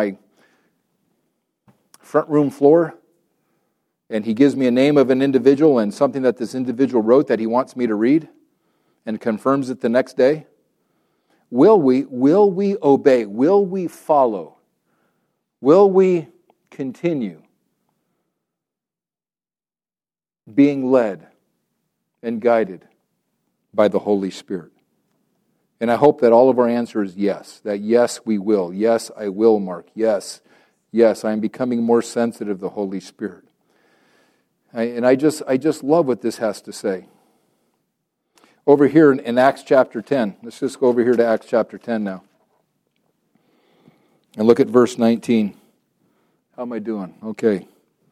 front room floor, and he gives me a name of an individual and something that this individual wrote that he wants me to read, and confirms it the next day. Will we obey? Will we follow? Will we continue being led and guided by the Holy Spirit? And I hope that all of our answer is yes. That yes, we will. Yes, I will, Mark. Yes, I am becoming more sensitive to the Holy Spirit. I just love what this has to say. Over here in Acts chapter 10. Let's just go over here to Acts chapter 10 now. And look at verse 19. How am I doing? Okay.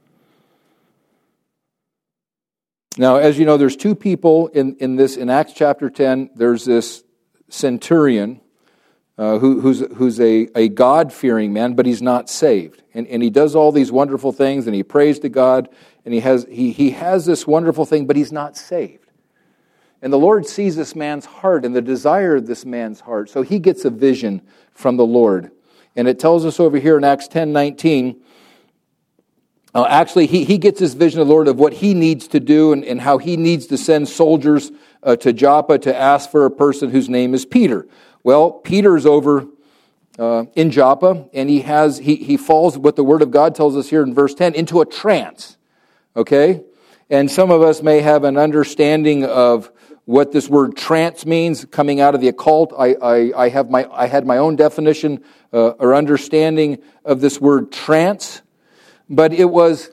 Now, as you know, there's two people in Acts chapter 10. There's this centurion who's a God-fearing man, but he's not saved. And he does all these wonderful things, and he prays to God, and he has this wonderful thing, but he's not saved. And the Lord sees this man's heart and the desire of this man's heart. So he gets a vision from the Lord. And it tells us over here in Acts 10:19, actually he gets this vision of the Lord of what he needs to do and how he needs to send soldiers to Joppa to ask for a person whose name is Peter. Well, Peter's over in Joppa, and he falls, what the Word of God tells us here in verse 10, into a trance. Okay? And some of us may have an understanding of what this word trance means, coming out of the occult. I had my own definition or understanding of this word trance, but he was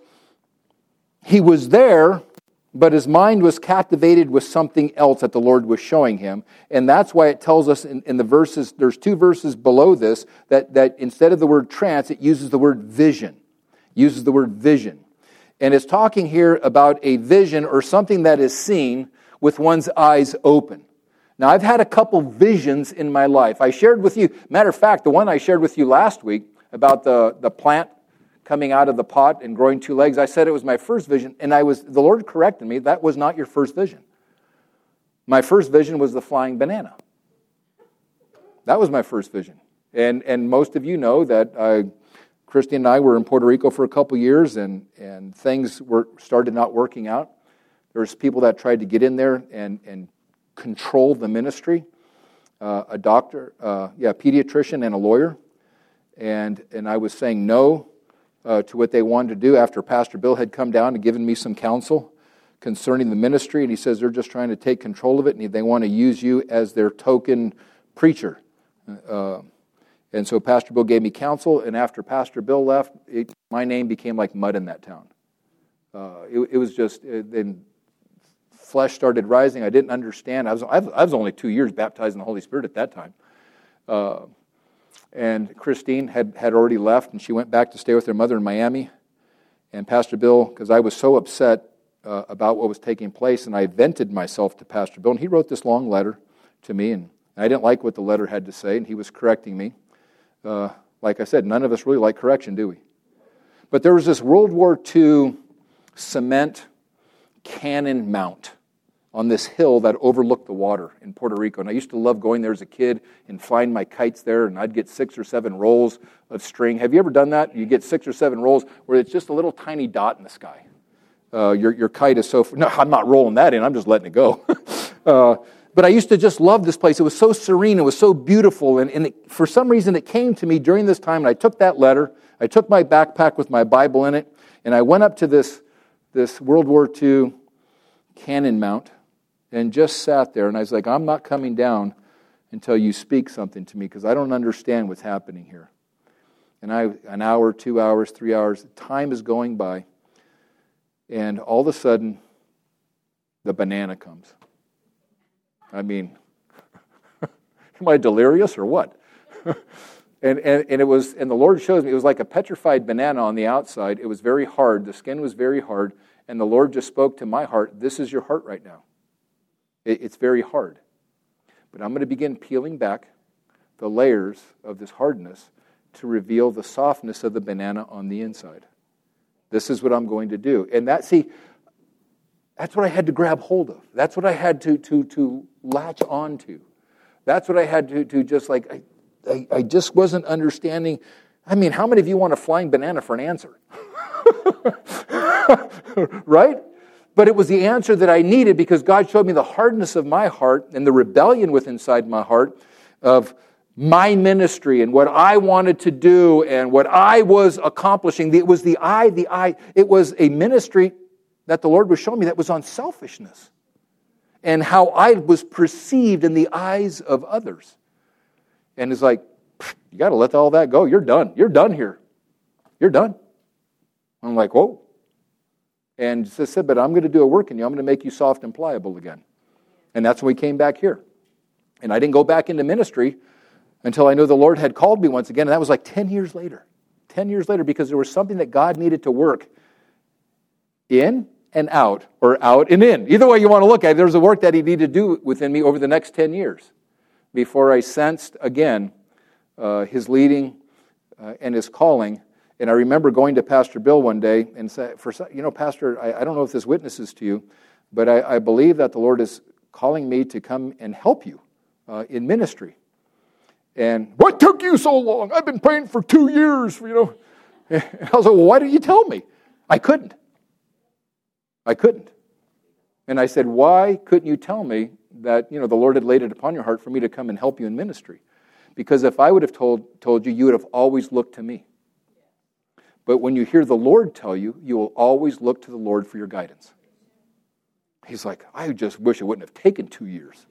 there, but his mind was captivated with something else that the Lord was showing him. And that's why it tells us in the verses, there's 2 verses below this, that instead of the word trance, it uses the word vision. And it's talking here about a vision or something that is seen with one's eyes open. Now, I've had a couple visions in my life. I shared with you, matter of fact, the one I shared with you last week about the plant coming out of the pot and growing 2 legs, I said it was my first vision, and the Lord corrected me, that was not your first vision. My first vision was the flying banana. That was my first vision. And most of you know that Christy and I were in Puerto Rico for a couple years, and things started not working out. There was people that tried to get in there and control the ministry. A doctor, pediatrician and a lawyer. And I was saying no to what they wanted to do after Pastor Bill had come down and given me some counsel concerning the ministry. And he says they're just trying to take control of it, and they want to use you as their token preacher. And so Pastor Bill gave me counsel, and after Pastor Bill left, my name became like mud in that town. It was just, then flesh started rising. I didn't understand. I was only 2 years baptized in the Holy Spirit at that time. And Christine had already left, and she went back to stay with her mother in Miami. And Pastor Bill, because I was so upset about what was taking place, and I vented myself to Pastor Bill, and he wrote this long letter to me, and I didn't like what the letter had to say, and he was correcting me. Like I said, none of us really like correction, do we? But there was this World War II cement cannon mount on this hill that overlooked the water in Puerto Rico. And I used to love going there as a kid and flying my kites there, and I'd get 6 or 7 rolls of string. Have you ever done that? You get 6 or 7 rolls where it's just a little tiny dot in the sky. Your kite is so... No, I'm not rolling that in. I'm just letting it go. But I used to just love this place. It was so serene. It was so beautiful. And for some reason, it came to me during this time, and I took that letter. I took my backpack with my Bible in it, and I went up to this World War II cannon mount and just sat there. And I was like, I'm not coming down until you speak something to me, because I don't understand what's happening here. And an hour, 2 hours, 3 hours, time is going by. And all of a sudden, the banana comes. I mean, am I delirious or what? and it was, and the Lord shows me, it was like a petrified banana on the outside. It was very hard. The skin was very hard. And the Lord just spoke to my heart, this is your heart right now. It's very hard. But I'm going to begin peeling back the layers of this hardness to reveal the softness of the banana on the inside. This is what I'm going to do. And that's what I had to grab hold of. That's what I had to latch on to. That's what I had to just like, I just wasn't understanding. I mean, how many of you want a flying banana for an answer? Right? But it was the answer that I needed, because God showed me the hardness of my heart and the rebellion within inside my heart of my ministry and what I wanted to do and what I was accomplishing. It was the I. It was a ministry that the Lord was showing me that was on selfishness and how I was perceived in the eyes of others. And it's like, you got to let all that go. You're done. You're done here. You're done. I'm like, whoa. And he said, but I'm going to do a work in you. I'm going to make you soft and pliable again. And that's when we came back here. And I didn't go back into ministry until I knew the Lord had called me once again. And that was like 10 years later. 10 years later, because there was something that God needed to work in and out, or out and in. Either way you want to look at it, there was a work that He needed to do within me over the next 10 years before I sensed again His leading and His calling. And I remember going to Pastor Bill one day and say, Pastor, I don't know if this witnesses to you, but I believe that the Lord is calling me to come and help you in ministry. And what took you so long? I've been praying for 2 years, And I was like, well, why didn't you tell me? I couldn't. And I said, why couldn't you tell me that, the Lord had laid it upon your heart for me to come and help you in ministry? Because if I would have told you, you would have always looked to me. But when you hear the Lord tell you, you will always look to the Lord for your guidance. He's like, I just wish it wouldn't have taken 2 years.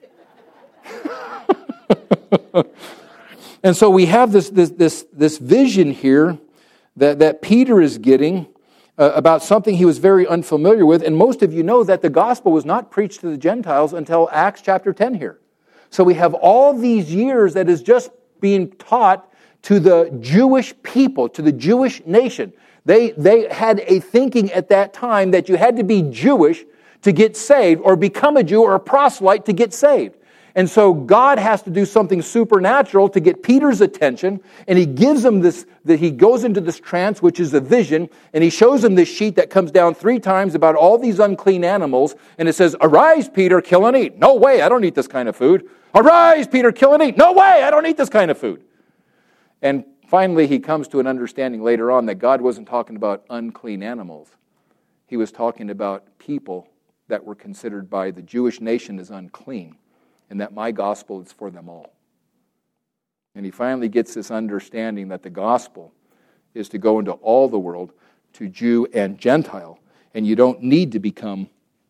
And so we have this vision here that Peter is getting about something he was very unfamiliar with. And most of you know that the gospel was not preached to the Gentiles until Acts chapter 10 here. So we have all these years that is just being taught to the Jewish people, to the Jewish nation. They had a thinking at that time that you had to be Jewish to get saved, or become a Jew or a proselyte to get saved. And so God has to do something supernatural to get Peter's attention, and he gives him this, that he goes into this trance, which is a vision, and he shows him this sheet that comes down 3 times about all these unclean animals, and it says, "Arise, Peter, kill and eat." No way, I don't eat this kind of food. "Arise, Peter, kill and eat." No way, I don't eat this kind of food. And finally, he comes to an understanding later on that God wasn't talking about unclean animals. He was talking about people that were considered by the Jewish nation as unclean, and that my gospel is for them all. And he finally gets this understanding that the gospel is to go into all the world, to Jew and Gentile, and you don't need to become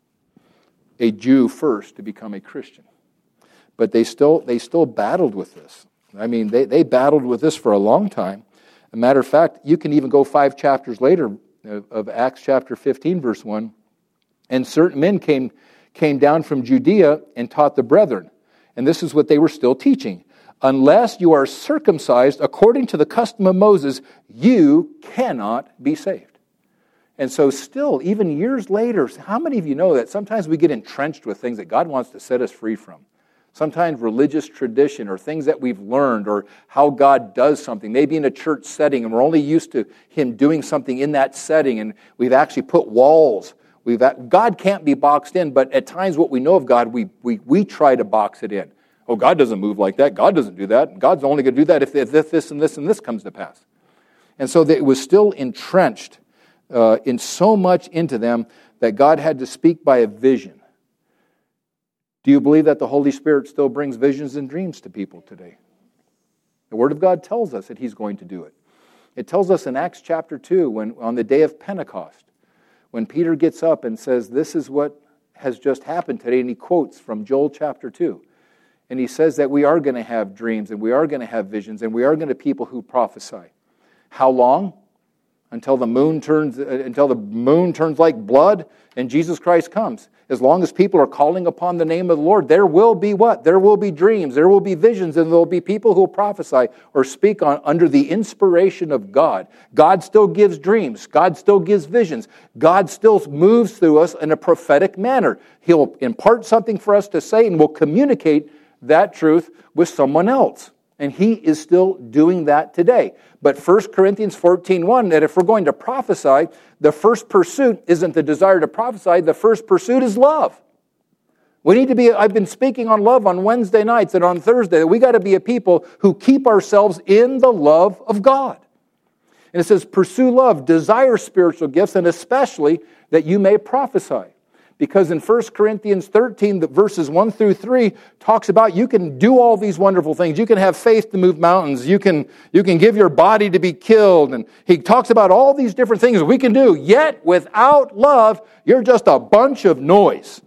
a Jew first to become a Christian. But they still battled with this. I mean, they battled with this for a long time. As a matter of fact, you can even go 5 chapters later of Acts chapter 15, verse 1, and certain men came down from Judea and taught the brethren. And this is what they were still teaching. Unless you are circumcised according to the custom of Moses, you cannot be saved. And so still, even years later, how many of you know that sometimes we get entrenched with things that God wants to set us free from? Sometimes religious tradition or things that we've learned or how God does something, maybe in a church setting, and we're only used to Him doing something in that setting, and we've actually put walls. God can't be boxed in, but at times what we know of God, we try to box it in. Oh, God doesn't move like that. God doesn't do that. God's only going to do that if this and this and this comes to pass. And so it was still entrenched in so much into them that God had to speak by a vision. Do you believe that the Holy Spirit still brings visions and dreams to people today? The Word of God tells us that He's going to do it. It tells us in Acts chapter 2, when on the day of Pentecost, when Peter gets up and says, "This is what has just happened today," and he quotes from Joel chapter 2. And he says that we are going to have dreams, and we are going to have visions, and we are going to people who prophesy. How long? Until the moon turns like blood and Jesus Christ comes. As long as people are calling upon the name of the Lord, there will be what? There will be dreams, there will be visions, and there will be people who will prophesy or speak under the inspiration of God. God still gives dreams. God still gives visions. God still moves through us in a prophetic manner. He'll impart something for us to say, and we'll communicate that truth with someone else. And He is still doing that today. But 1 Corinthians 14:1, that if we're going to prophesy, the first pursuit isn't the desire to prophesy, the first pursuit is love. We need to be, I've been speaking on love on Wednesday nights and on Thursday, that we got to be a people who keep ourselves in the love of God. And it says, pursue love, desire spiritual gifts, and especially that you may prophesy. Because in 1 Corinthians 13, the verses 1 through 3 talks about you can do all these wonderful things. You can have faith to move mountains. You can give your body to be killed. And he talks about all these different things we can do. Yet, without love, you're just a bunch of noise.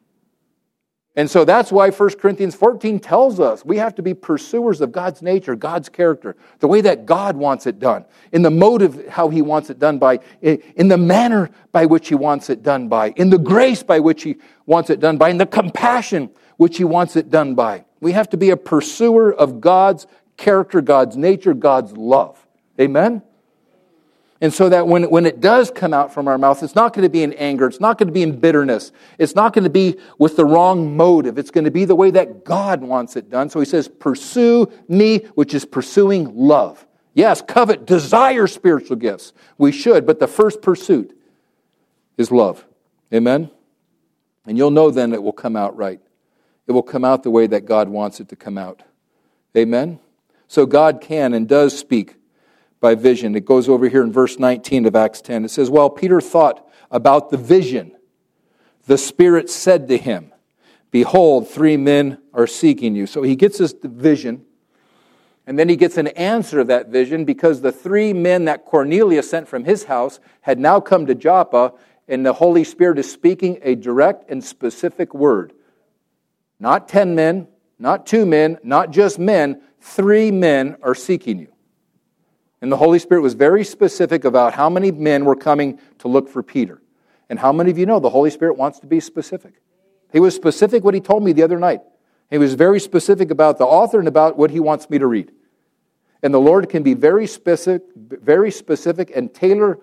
And so that's why 1 Corinthians 14 tells us we have to be pursuers of God's nature, God's character, the way that God wants it done, in the motive how He wants it done by, in the manner by which He wants it done by, in the grace by which He wants it done by, in the compassion which He wants it done by. We have to be a pursuer of God's character, God's nature, God's love. Amen? And so that when it does come out from our mouth, it's not going to be in anger. It's not going to be in bitterness. It's not going to be with the wrong motive. It's going to be the way that God wants it done. So He says, pursue me, which is pursuing love. Yes, covet, desire spiritual gifts. We should, but the first pursuit is love. Amen? And you'll know then it will come out right. It will come out the way that God wants it to come out. Amen? So God can and does speak by vision. It goes over here in verse 19 of Acts 10. It says, while Peter thought about the vision, the Spirit said to him, behold, 3 men are seeking you. So he gets this vision, and then he gets an answer to that vision because the 3 men that Cornelius sent from his house had now come to Joppa, and the Holy Spirit is speaking a direct and specific word. Not 10 men, not 2 men, not just men, 3 men are seeking you. And the Holy Spirit was very specific about how many men were coming to look for Peter. And how many of you know the Holy Spirit wants to be specific? He was specific what he told me the other night. He was very specific about the author and about what he wants me to read. And the Lord can be very specific and tailor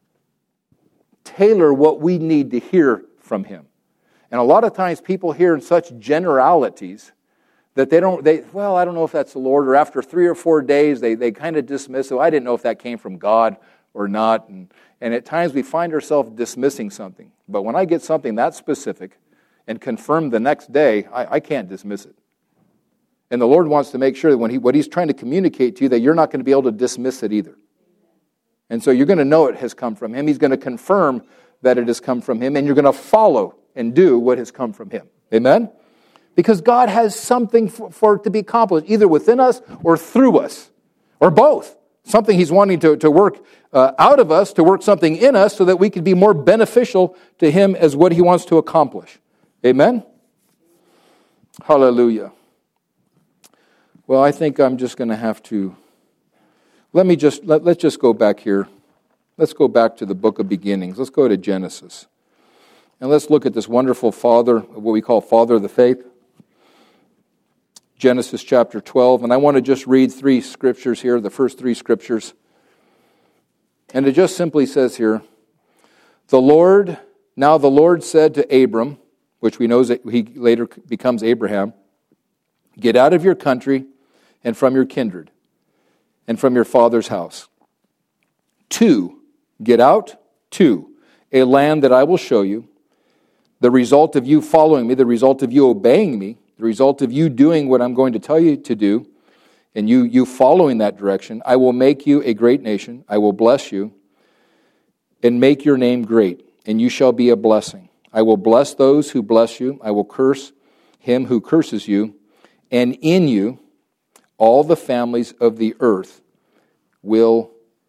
what we need to hear from him. And a lot of times people hear in such generalities that I don't know if that's the Lord, or after 3 or 4 days they kind of dismiss it. I didn't know if that came from God or not. And at times we find ourselves dismissing something. But when I get something that specific and confirmed the next day, I can't dismiss it. And the Lord wants to make sure that what he's trying to communicate to you, that you're not going to be able to dismiss it either. And so you're going to know it has come from him. He's going to confirm that it has come from him, and you're going to follow and do what has come from him. Amen? Because God has something for it to be accomplished, either within us or through us, or both. Something he's wanting to work out of us, to work something in us so that we could be more beneficial to him as what he wants to accomplish. Amen? Hallelujah. Well, I think I'm just going to have to... Let's just go back here. Let's go back to the book of beginnings. Let's go to Genesis. And let's look at this wonderful father, what we call father of the faith. Genesis chapter 12. And I want to just read 3 scriptures here, the first 3 scriptures. And it just simply says here, Now the Lord said to Abram, which we know that he later becomes Abraham, get out of your country and from your kindred and from your father's house. 2, get out, 2, a land that I will show you. The result of you following me, the result of you obeying me, the result of you doing what I'm going to tell you to do, and you following that direction, I will make you a great nation. I will bless you and make your name great, and you shall be a blessing. I will bless those who bless you. I will curse him who curses you, and in you all the families of the earth will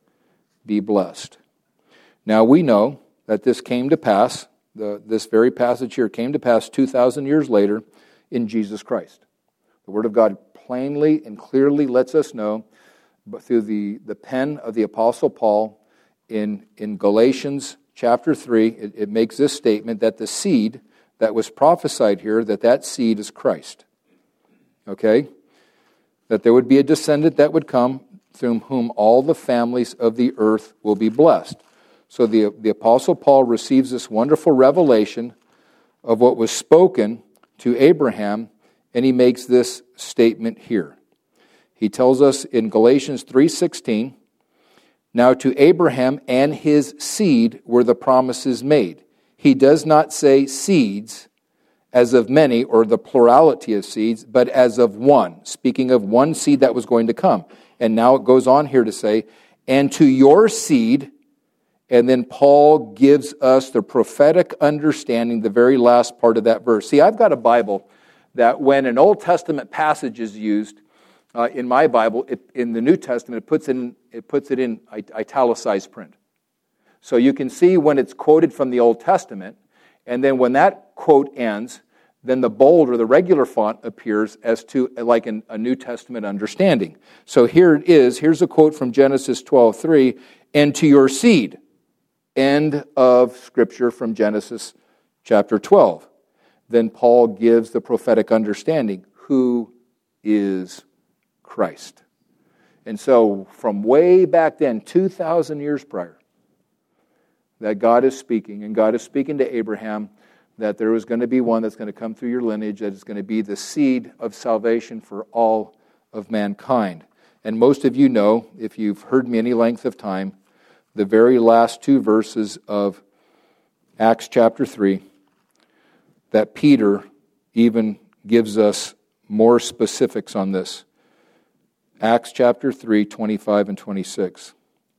be blessed. Now we know that this came to pass, this very passage here came to pass 2,000 years later in Jesus Christ. The Word of God plainly and clearly lets us know, but through the pen of the Apostle Paul in Galatians chapter 3, it makes this statement that the seed that was prophesied here, that seed is Christ. Okay? That there would be a descendant that would come through whom all the families of the earth will be blessed. So the Apostle Paul receives this wonderful revelation of what was spoken to Abraham, and he makes this statement here. He tells us in Galatians 3:16, now to Abraham and his seed were the promises made. He does not say seeds as of many, or the plurality of seeds, but as of one, speaking of one seed that was going to come. And now it goes on here to say, and to your seed, and then Paul gives us the prophetic understanding, the very last part of that verse. See, I've got a Bible that when an Old Testament passage is used, in my Bible, in the New Testament, it puts it in italicized print. So you can see when it's quoted from the Old Testament, and then when that quote ends, then the bold or the regular font appears as to like a New Testament understanding. So here it is. Here's a quote from Genesis 12:3, and to your seed. End of Scripture from Genesis chapter 12. Then Paul gives the prophetic understanding. Who is Christ? And so from way back then, 2,000 years prior, that God is speaking, and God is speaking to Abraham, that there was going to be one that's going to come through your lineage, that is going to be the seed of salvation for all of mankind. And most of you know, if you've heard me any length of time, the very last 2 verses of Acts chapter 3, that Peter even gives us more specifics on this. Acts chapter 3, 25 and 26.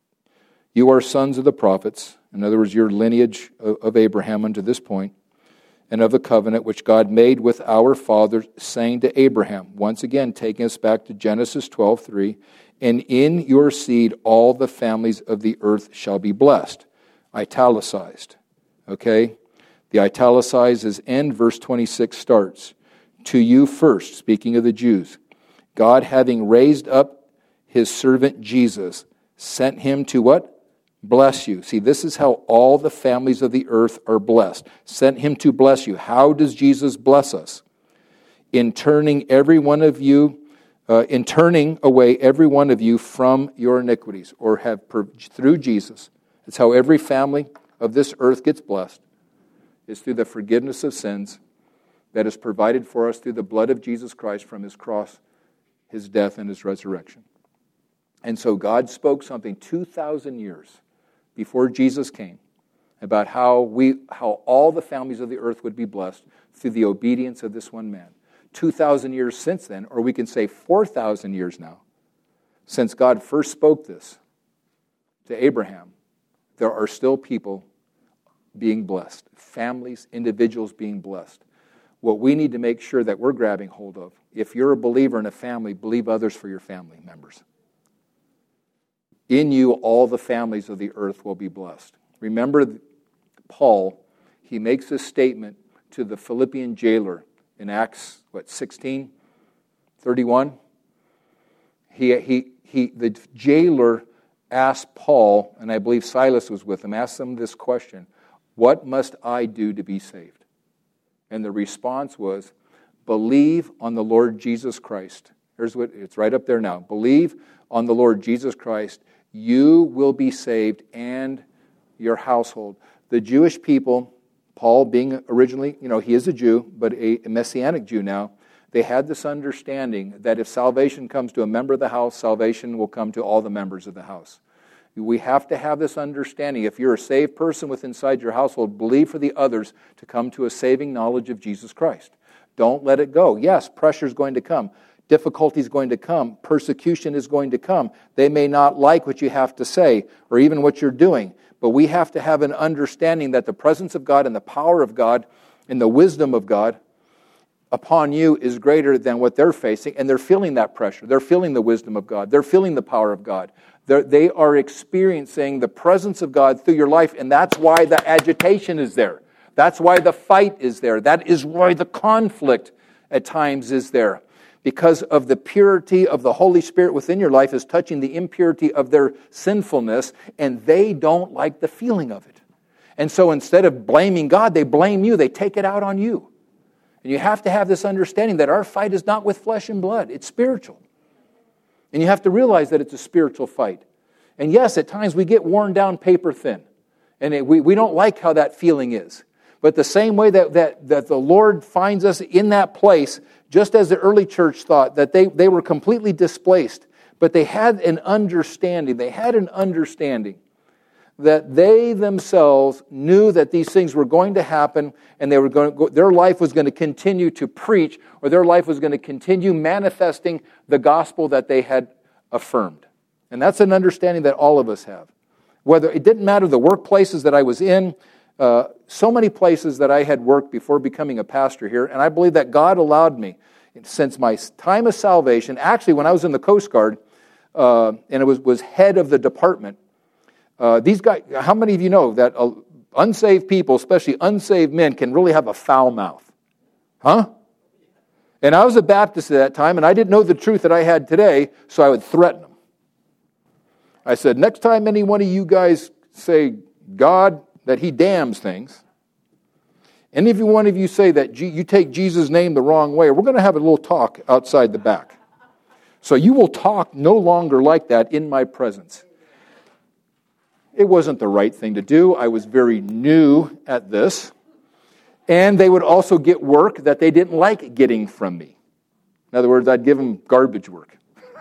You are sons of the prophets, in other words, your lineage of Abraham unto this point, and of the covenant which God made with our fathers, saying to Abraham, once again taking us back to Genesis 12:3, and in your seed all the families of the earth shall be blessed. Italicized. Okay? The italicized end, verse 26 starts. To you first, speaking of the Jews, God having raised up his servant Jesus, sent him to what? Bless you. See, this is how all the families of the earth are blessed. Sent him to bless you. How does Jesus bless us? In turning every one of you, in turning away every one of you from your iniquities, or through Jesus. It's how every family of this earth gets blessed. Is through the forgiveness of sins that is provided for us through the blood of Jesus Christ from his cross, his death, and his resurrection. And so God spoke something 2,000 years before Jesus came about how all the families of the earth would be blessed through the obedience of this one man. 2,000 years since then, or we can say 4,000 years now, since God first spoke this to Abraham, there are still people being blessed, families, individuals being blessed. What we need to make sure that we're grabbing hold of, if you're a believer in a family, believe others for your family members. In you, all the families of the earth will be blessed. Remember, Paul, he makes this statement to the Philippian jailer in Acts, 16:31? The jailer asked Paul, and I believe Silas was with him, asked them this question, what must I do to be saved? And the response was, believe on the Lord Jesus Christ. Here's what, it's right up there now. Believe on the Lord Jesus Christ, you will be saved and your household. The Jewish people, Paul being originally, he is a Jew, but a Messianic Jew now, they had this understanding that if salvation comes to a member of the house, salvation will come to all the members of the house. We have to have this understanding. If you're a saved person within inside your household, believe for the others to come to a saving knowledge of Jesus Christ. Don't let it go. Yes, pressure is going to come. Difficulty is going to come. Persecution is going to come. They may not like what you have to say or even what you're doing. But we have to have an understanding that the presence of God and the power of God and the wisdom of God upon you is greater than what they're facing. And they're feeling that pressure. They're feeling the wisdom of God. They're feeling the power of God. They are experiencing the presence of God through your life. And that's why the agitation is there. That's why the fight is there. That is why the conflict at times is there. Because of the purity of the Holy Spirit within your life is touching the impurity of their sinfulness, and they don't like the feeling of it. And so instead of blaming God, they blame you. They take it out on you. And you have to have this understanding that our fight is not with flesh and blood. It's spiritual. And you have to realize that it's a spiritual fight. And yes, at times we get worn down paper thin. And we don't like how that feeling is. But the same way that the Lord finds us in that place, just as the early church thought, that they were completely displaced, but they had an understanding. They had an understanding that they themselves knew that these things were going to happen, and their life was going to continue to preach, or their life was going to continue manifesting the gospel that they had affirmed. And that's an understanding that all of us have. Whether it didn't matter the workplaces that I was in, so many places that I had worked before becoming a pastor here, and I believe that God allowed me, since my time of salvation, actually when I was in the Coast Guard, and it was head of the department, these guys, how many of you know that unsaved people, especially unsaved men, can really have a foul mouth? Huh? And I was a Baptist at that time, and I didn't know the truth that I had today, so I would threaten them. I said, next time any one of you guys say, God, that he damns things, any of you, one of you say that you take Jesus' name the wrong way, we're going to have a little talk outside the back. So you will talk no longer like that in my presence. It wasn't the right thing to do. I was very new at this. And they would also get work that they didn't like getting from me. In other words, I'd give them garbage work.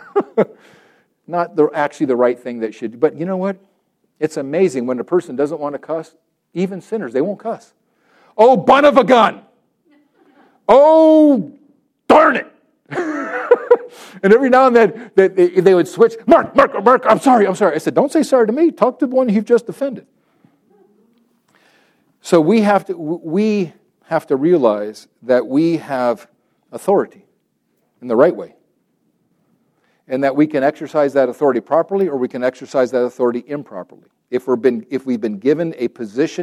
Not actually the right thing that should do. But you know what? It's amazing when a person doesn't want to cuss, even sinners, they won't cuss. Oh, butt of a gun. Oh, darn it. And every now and then they would switch. Mark, I'm sorry. I said, don't say sorry to me. Talk to the one you've just offended. So we have to realize that we have authority in the right way. And that we can exercise that authority properly, or we can exercise that authority improperly. If we've been given a position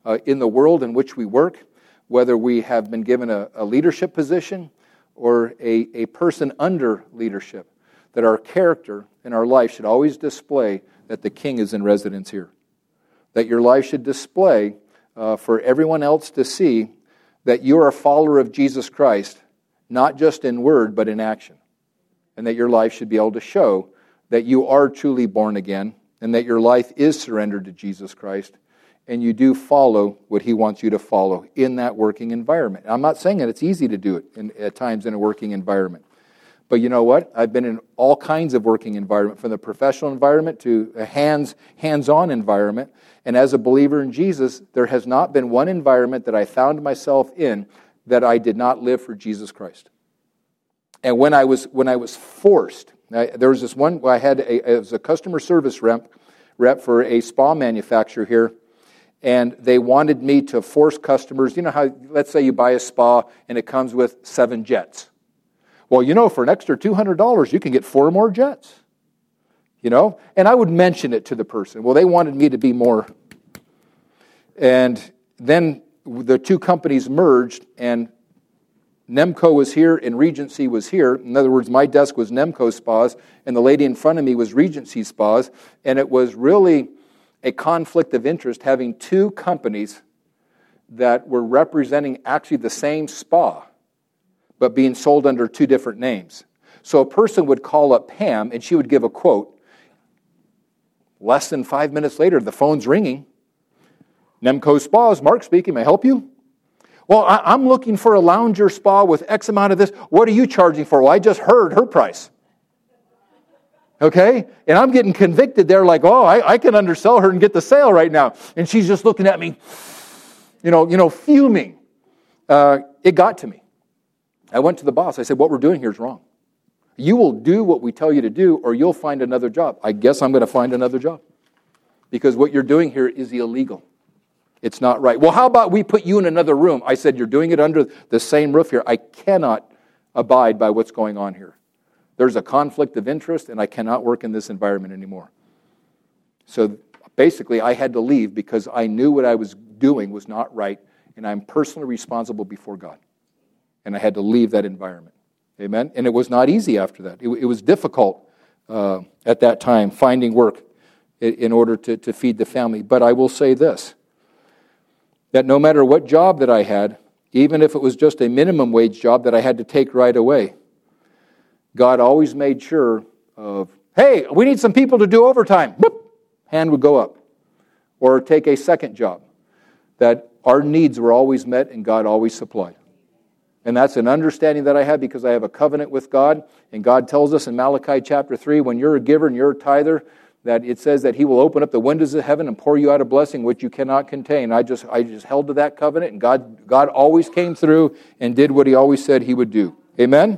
in the world in which we work, whether we have been given a leadership position or a person under leadership, that our character and our life should always display that the King is in residence here. That your life should display for everyone else to see that you're a follower of Jesus Christ, not just in word, but in action. And that your life should be able to show that you are truly born again, and that your life is surrendered to Jesus Christ, and you do follow what He wants you to follow in that working environment. I'm not saying that it's easy to do it at times in a working environment. But you know what? I've been in all kinds of working environment, from the professional environment to a hands-on environment. And as a believer in Jesus, there has not been one environment that I found myself in that I did not live for Jesus Christ. And when I was forced, there was this one where I was a customer service rep for a spa manufacturer here, and they wanted me to force customers. You know how, let's say you buy a spa and it comes with 7 jets. Well, you know, for an extra $200, you can get 4 more jets. You know? And I would mention it to the person. Well, they wanted me to be more. And then the two companies merged, and Nemco was here and Regency was here. In other words, my desk was Nemco Spas, and the lady in front of me was Regency Spas. And it was really a conflict of interest having two companies that were representing actually the same spa, but being sold under 2 different names. So a person would call up Pam, and she would give a quote. Less than 5 minutes later, the phone's ringing. Nemco Spas, Mark speaking, may I help you? Well, I'm looking for a lounger spa with X amount of this. What are you charging for? Well, I just heard her price. Okay? And I'm getting convicted there like, oh, I can undersell her and get the sale right now. And she's just looking at me, fuming. It got to me. I went to the boss. I said, what we're doing here is wrong. You will do what we tell you to do, or you'll find another job. I guess I'm going to find another job. Because what you're doing here is illegal. It's not right. Well, how about we put you in another room? I said, you're doing it under the same roof here. I cannot abide by what's going on here. There's a conflict of interest, and I cannot work in this environment anymore. So basically, I had to leave because I knew what I was doing was not right, and I'm personally responsible before God. And I had to leave that environment. Amen? And it was not easy after that. It was difficult at that time, finding work in order to feed the family. But I will say this, that no matter what job that I had, even if it was just a minimum wage job that I had to take right away, God always made sure of, hey, we need some people to do overtime. Whoop, hand would go up. Or take a second job. That our needs were always met and God always supplied. And that's an understanding that I have because I have a covenant with God. And God tells us in Malachi chapter 3, when you're a giver and you're a tither, that it says that He will open up the windows of heaven and pour you out a blessing which you cannot contain. I just held to that covenant, and God always came through and did what He always said He would do. Amen?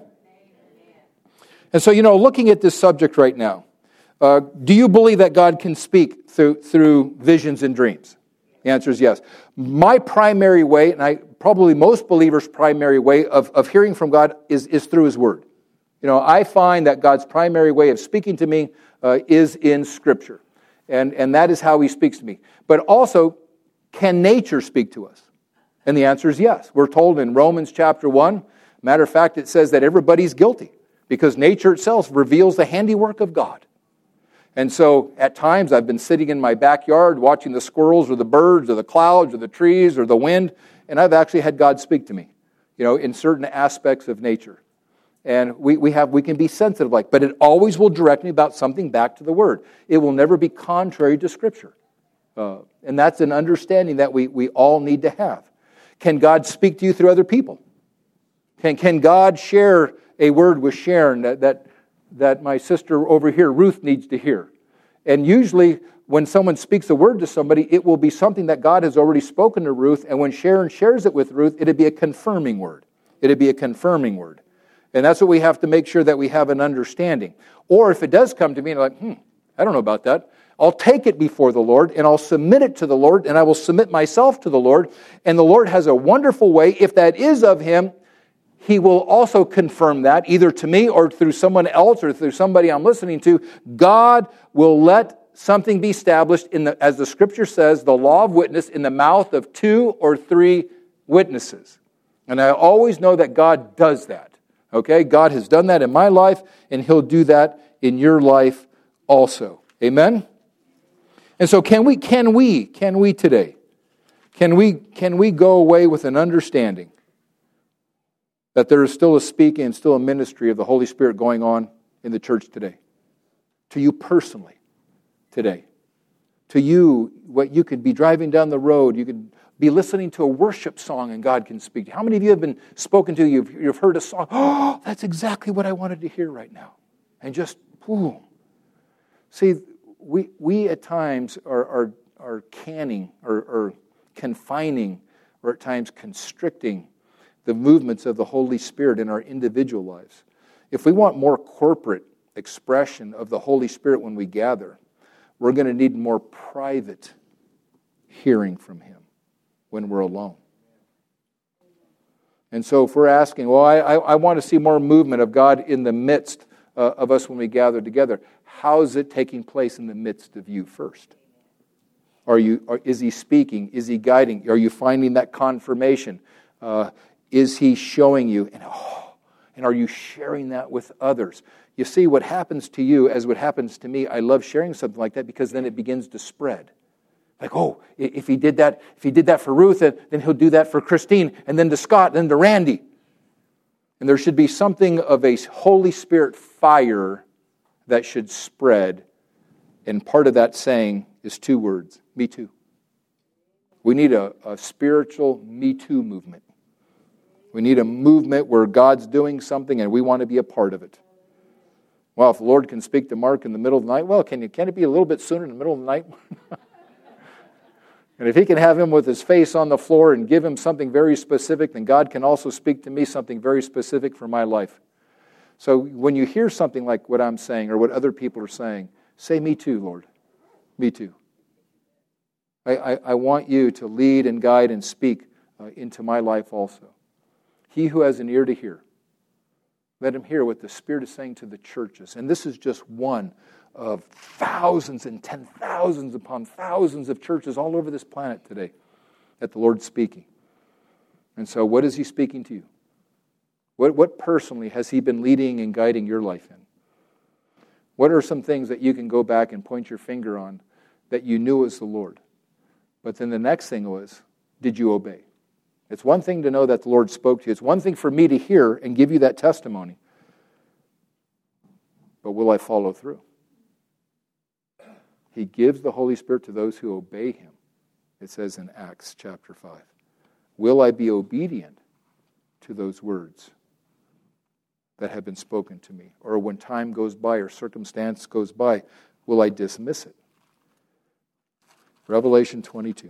And so, looking at this subject right now, do you believe that God can speak through visions and dreams? The answer is yes. My primary way, and probably most believers' primary way of hearing from God is through His Word. I find that God's primary way of speaking to me is in Scripture. And that is how He speaks to me. But also, can nature speak to us? And the answer is yes. We're told in Romans chapter 1, matter of fact, it says that everybody's guilty because nature itself reveals the handiwork of God. And so at times I've been sitting in my backyard watching the squirrels or the birds or the clouds or the trees or the wind, and I've actually had God speak to me, in certain aspects of nature. And we can be sensitive but it always will direct me about something back to the Word. It will never be contrary to Scripture. And that's an understanding that we all need to have. Can God speak to you through other people? Can God share a word with Sharon that my sister over here, Ruth, needs to hear? And usually when someone speaks a word to somebody, it will be something that God has already spoken to Ruth, and when Sharon shares it with Ruth, it'd be a confirming word. It'd be a confirming word. And that's what we have to make sure that we have an understanding. Or if it does come to me, and I don't know about that, I'll take it before the Lord, and I'll submit it to the Lord, and I will submit myself to the Lord, and the Lord has a wonderful way, if that is of Him, He will also confirm that, either to me or through someone else or through somebody I'm listening to. God will let something be established as the Scripture says, the law of witness in the mouth of 2 or 3 witnesses. And I always know that God does that. Okay? God has done that in my life, and He'll do that in your life also. Amen? And so can we today, can we go away with an understanding that there is still a speaking and still a ministry of the Holy Spirit going on in the church today? To you personally today. To you, what you could be driving down the road, you could be listening to a worship song and God can speak to you. How many of you have been spoken to? You've heard a song. Oh, that's exactly what I wanted to hear right now. And just, boom. See, we at times are canning or confining or at times constricting the movements of the Holy Spirit in our individual lives. If we want more corporate expression of the Holy Spirit when we gather, we're going to need more private hearing from Him when we're alone. And so if we're asking, well, I want to see more movement of God in the midst of us when we gather together, how is it taking place in the midst of you first? Is He speaking? Is He guiding? Are you finding that confirmation? Is He showing you? And are you sharing that with others? You see, what happens to you as what happens to me, I love sharing something like that because then it begins to spread. Like, oh, if he did that for Ruth, then He'll do that for Christine, and then to Scott, then to Randy. And there should be something of a Holy Spirit fire that should spread. And part of that saying is 2 words, me too. We need a spiritual me too movement. We need a movement where God's doing something and we want to be a part of it. Well, if the Lord can speak to Mark in the middle of the night, well, can it be a little bit sooner in the middle of the night? And if He can have him with his face on the floor and give him something very specific, then God can also speak to me something very specific for my life. So when you hear something like what I'm saying or what other people are saying, say, me too, Lord. Me too. I want you to lead and guide and speak into my life also. He who has an ear to hear, let him hear what the Spirit is saying to the churches. And this is just one of thousands and 10,000s upon thousands of churches all over this planet today that the Lord's speaking. And so what is He speaking to you? What personally has He been leading and guiding your life in? What are some things that you can go back and point your finger on that you knew was the Lord? But then the next thing was, did you obey? It's one thing to know that the Lord spoke to you. It's one thing for me to hear and give you that testimony. But will I follow through? He gives the Holy Spirit to those who obey Him. It says in Acts chapter 5. Will I be obedient to those words that have been spoken to me? Or when time goes by or circumstance goes by, will I dismiss it? Revelation 22.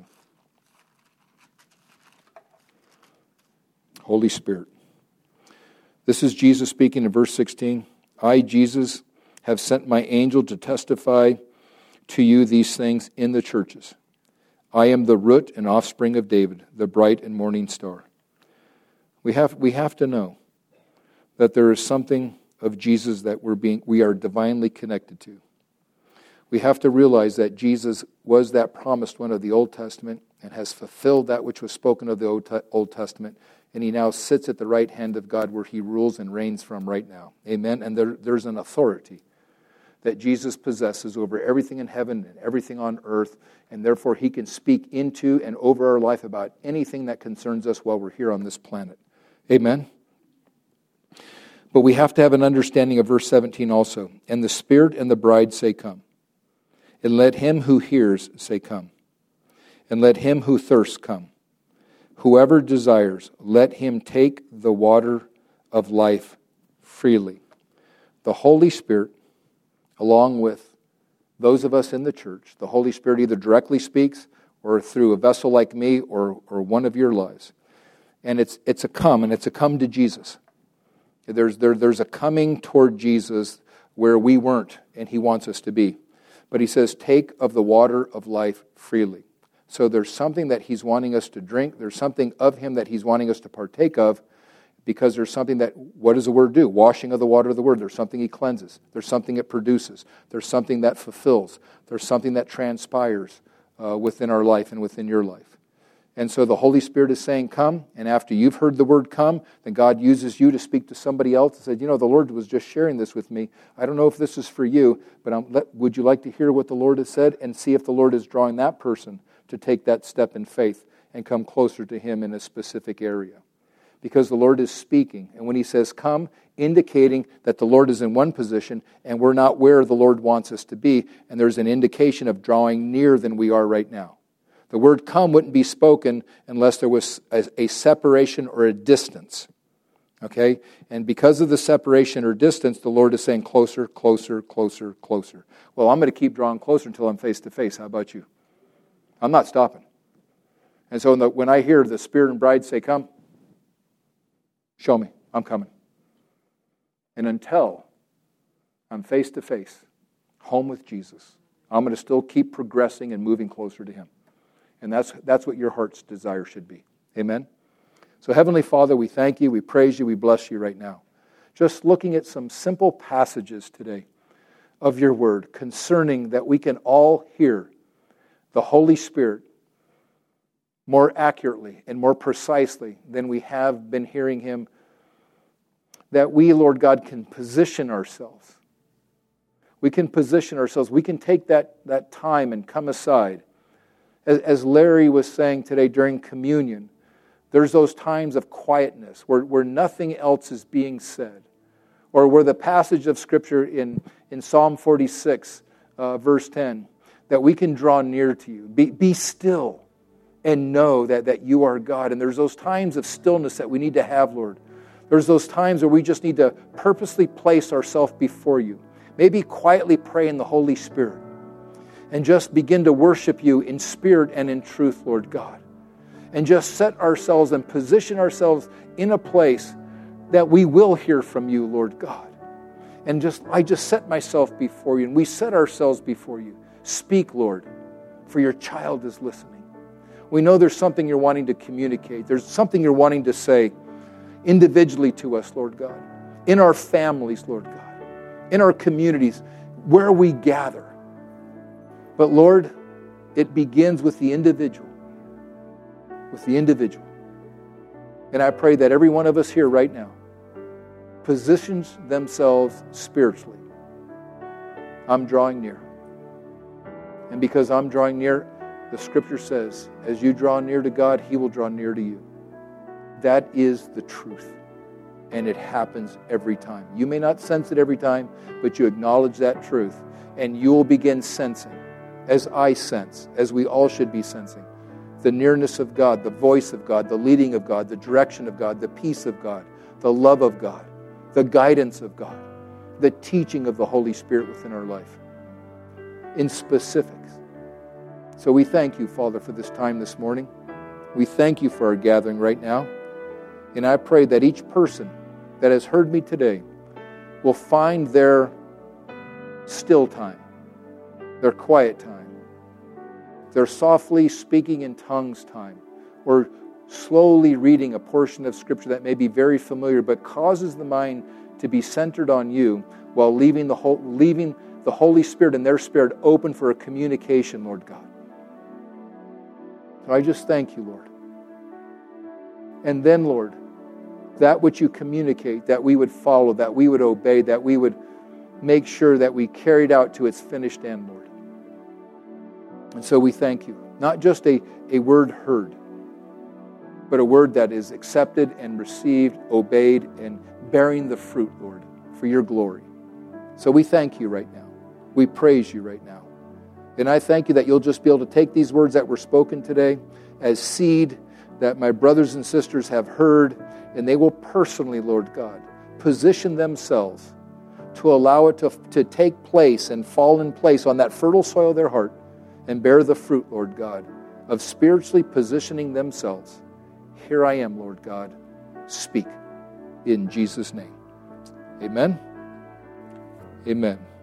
Holy Spirit. This is Jesus speaking in verse 16. I, Jesus, have sent my angel to testify to you these things in the churches. I am the root and offspring of David, the bright and morning star. We have to know that there is something of Jesus that we are divinely connected to. We have to realize that Jesus was that promised one of the Old Testament and has fulfilled that which was spoken of the Old Testament, and He now sits at the right hand of God where He rules and reigns from right now. Amen? And there's an authority that Jesus possesses over everything in heaven and everything on earth, and therefore He can speak into and over our life about anything that concerns us while we're here on this planet. Amen? But we have to have an understanding of verse 17 also. And the Spirit and the bride say, come. And let him who hears say, come. And let him who thirsts come. Whoever desires, let him take the water of life freely. The Holy Spirit, along with those of us in the church, the Holy Spirit either directly speaks or through a vessel like me or one of your lives. And it's a come, and it's a come to Jesus. There's a coming toward Jesus where we weren't, and He wants us to be. But He says, take of the water of life freely. So there's something that He's wanting us to drink. There's something of Him that He's wanting us to partake of. Because there's something that, what does the Word do? Washing of the water of the Word. There's something He cleanses. There's something it produces. There's something that fulfills. There's something that transpires within our life and within your life. And so the Holy Spirit is saying, come, and after you've heard the word come, then God uses you to speak to somebody else and said, the Lord was just sharing this with me. I don't know if this is for you, but would you like to hear what the Lord has said and see if the Lord is drawing that person to take that step in faith and come closer to Him in a specific area? Because the Lord is speaking, and when He says come, indicating that the Lord is in one position and we're not where the Lord wants us to be, and there's an indication of drawing nearer than we are right now. The word come wouldn't be spoken unless there was a separation or a distance. Okay? And because of the separation or distance, the Lord is saying closer, closer, closer, closer. Well, I'm going to keep drawing closer until I'm face to face. How about you? I'm not stopping. And so when I hear the Spirit and bride say, come, show me, I'm coming. And until I'm face to face, home with Jesus, I'm going to still keep progressing and moving closer to Him. And that's what your heart's desire should be. Amen? So Heavenly Father, we thank You, we praise You, we bless You right now. Just looking at some simple passages today of Your Word concerning that we can all hear the Holy Spirit more accurately and more precisely than we have been hearing Him, that we, Lord God, can position ourselves. We can position ourselves. We can take that time and come aside. As Larry was saying today during communion, there's those times of quietness where nothing else is being said. Or where the passage of Scripture in Psalm 46, verse 10, that we can draw near to You. Be still and know that You are God. And there's those times of stillness that we need to have, Lord. There's those times where we just need to purposely place ourselves before You. Maybe quietly pray in the Holy Spirit. And just begin to worship You in spirit and in truth, Lord God. And just set ourselves and position ourselves in a place that we will hear from You, Lord God. And I just set myself before You, and we set ourselves before You. Speak, Lord, for Your child is listening. We know there's something You're wanting to communicate. There's something You're wanting to say individually to us, Lord God. In our families, Lord God. In our communities, where we gather. But Lord, it begins with the individual. With the individual. And I pray that every one of us here right now positions themselves spiritually. I'm drawing near. And because I'm drawing near, the Scripture says, as you draw near to God, He will draw near to you. That is the truth. And it happens every time. You may not sense it every time, but you acknowledge that truth. And you will begin sensing, as I sense, as we all should be sensing, the nearness of God, the voice of God, the leading of God, the direction of God, the peace of God, the love of God, the guidance of God, the teaching of the Holy Spirit within our life, in specifics. So we thank You, Father, for this time this morning. We thank You for our gathering right now. And I pray that each person that has heard me today will find their still time, their quiet time, their softly speaking in tongues time, or slowly reading a portion of Scripture that may be very familiar but causes the mind to be centered on You while leaving the Holy Spirit and their spirit open for a communication, Lord God. So I just thank You, Lord. And then, Lord, that which You communicate, that we would follow, that we would obey, that we would make sure that we carried out to its finished end, Lord. And so we thank You. Not just a word heard, but a word that is accepted and received, obeyed, and bearing the fruit, Lord, for Your glory. So we thank You right now. We praise You right now. And I thank You that You'll just be able to take these words that were spoken today as seed that my brothers and sisters have heard, and they will personally, Lord God, position themselves to allow it to take place and fall in place on that fertile soil of their heart and bear the fruit, Lord God, of spiritually positioning themselves. Here I am, Lord God. Speak in Jesus' name. Amen. Amen.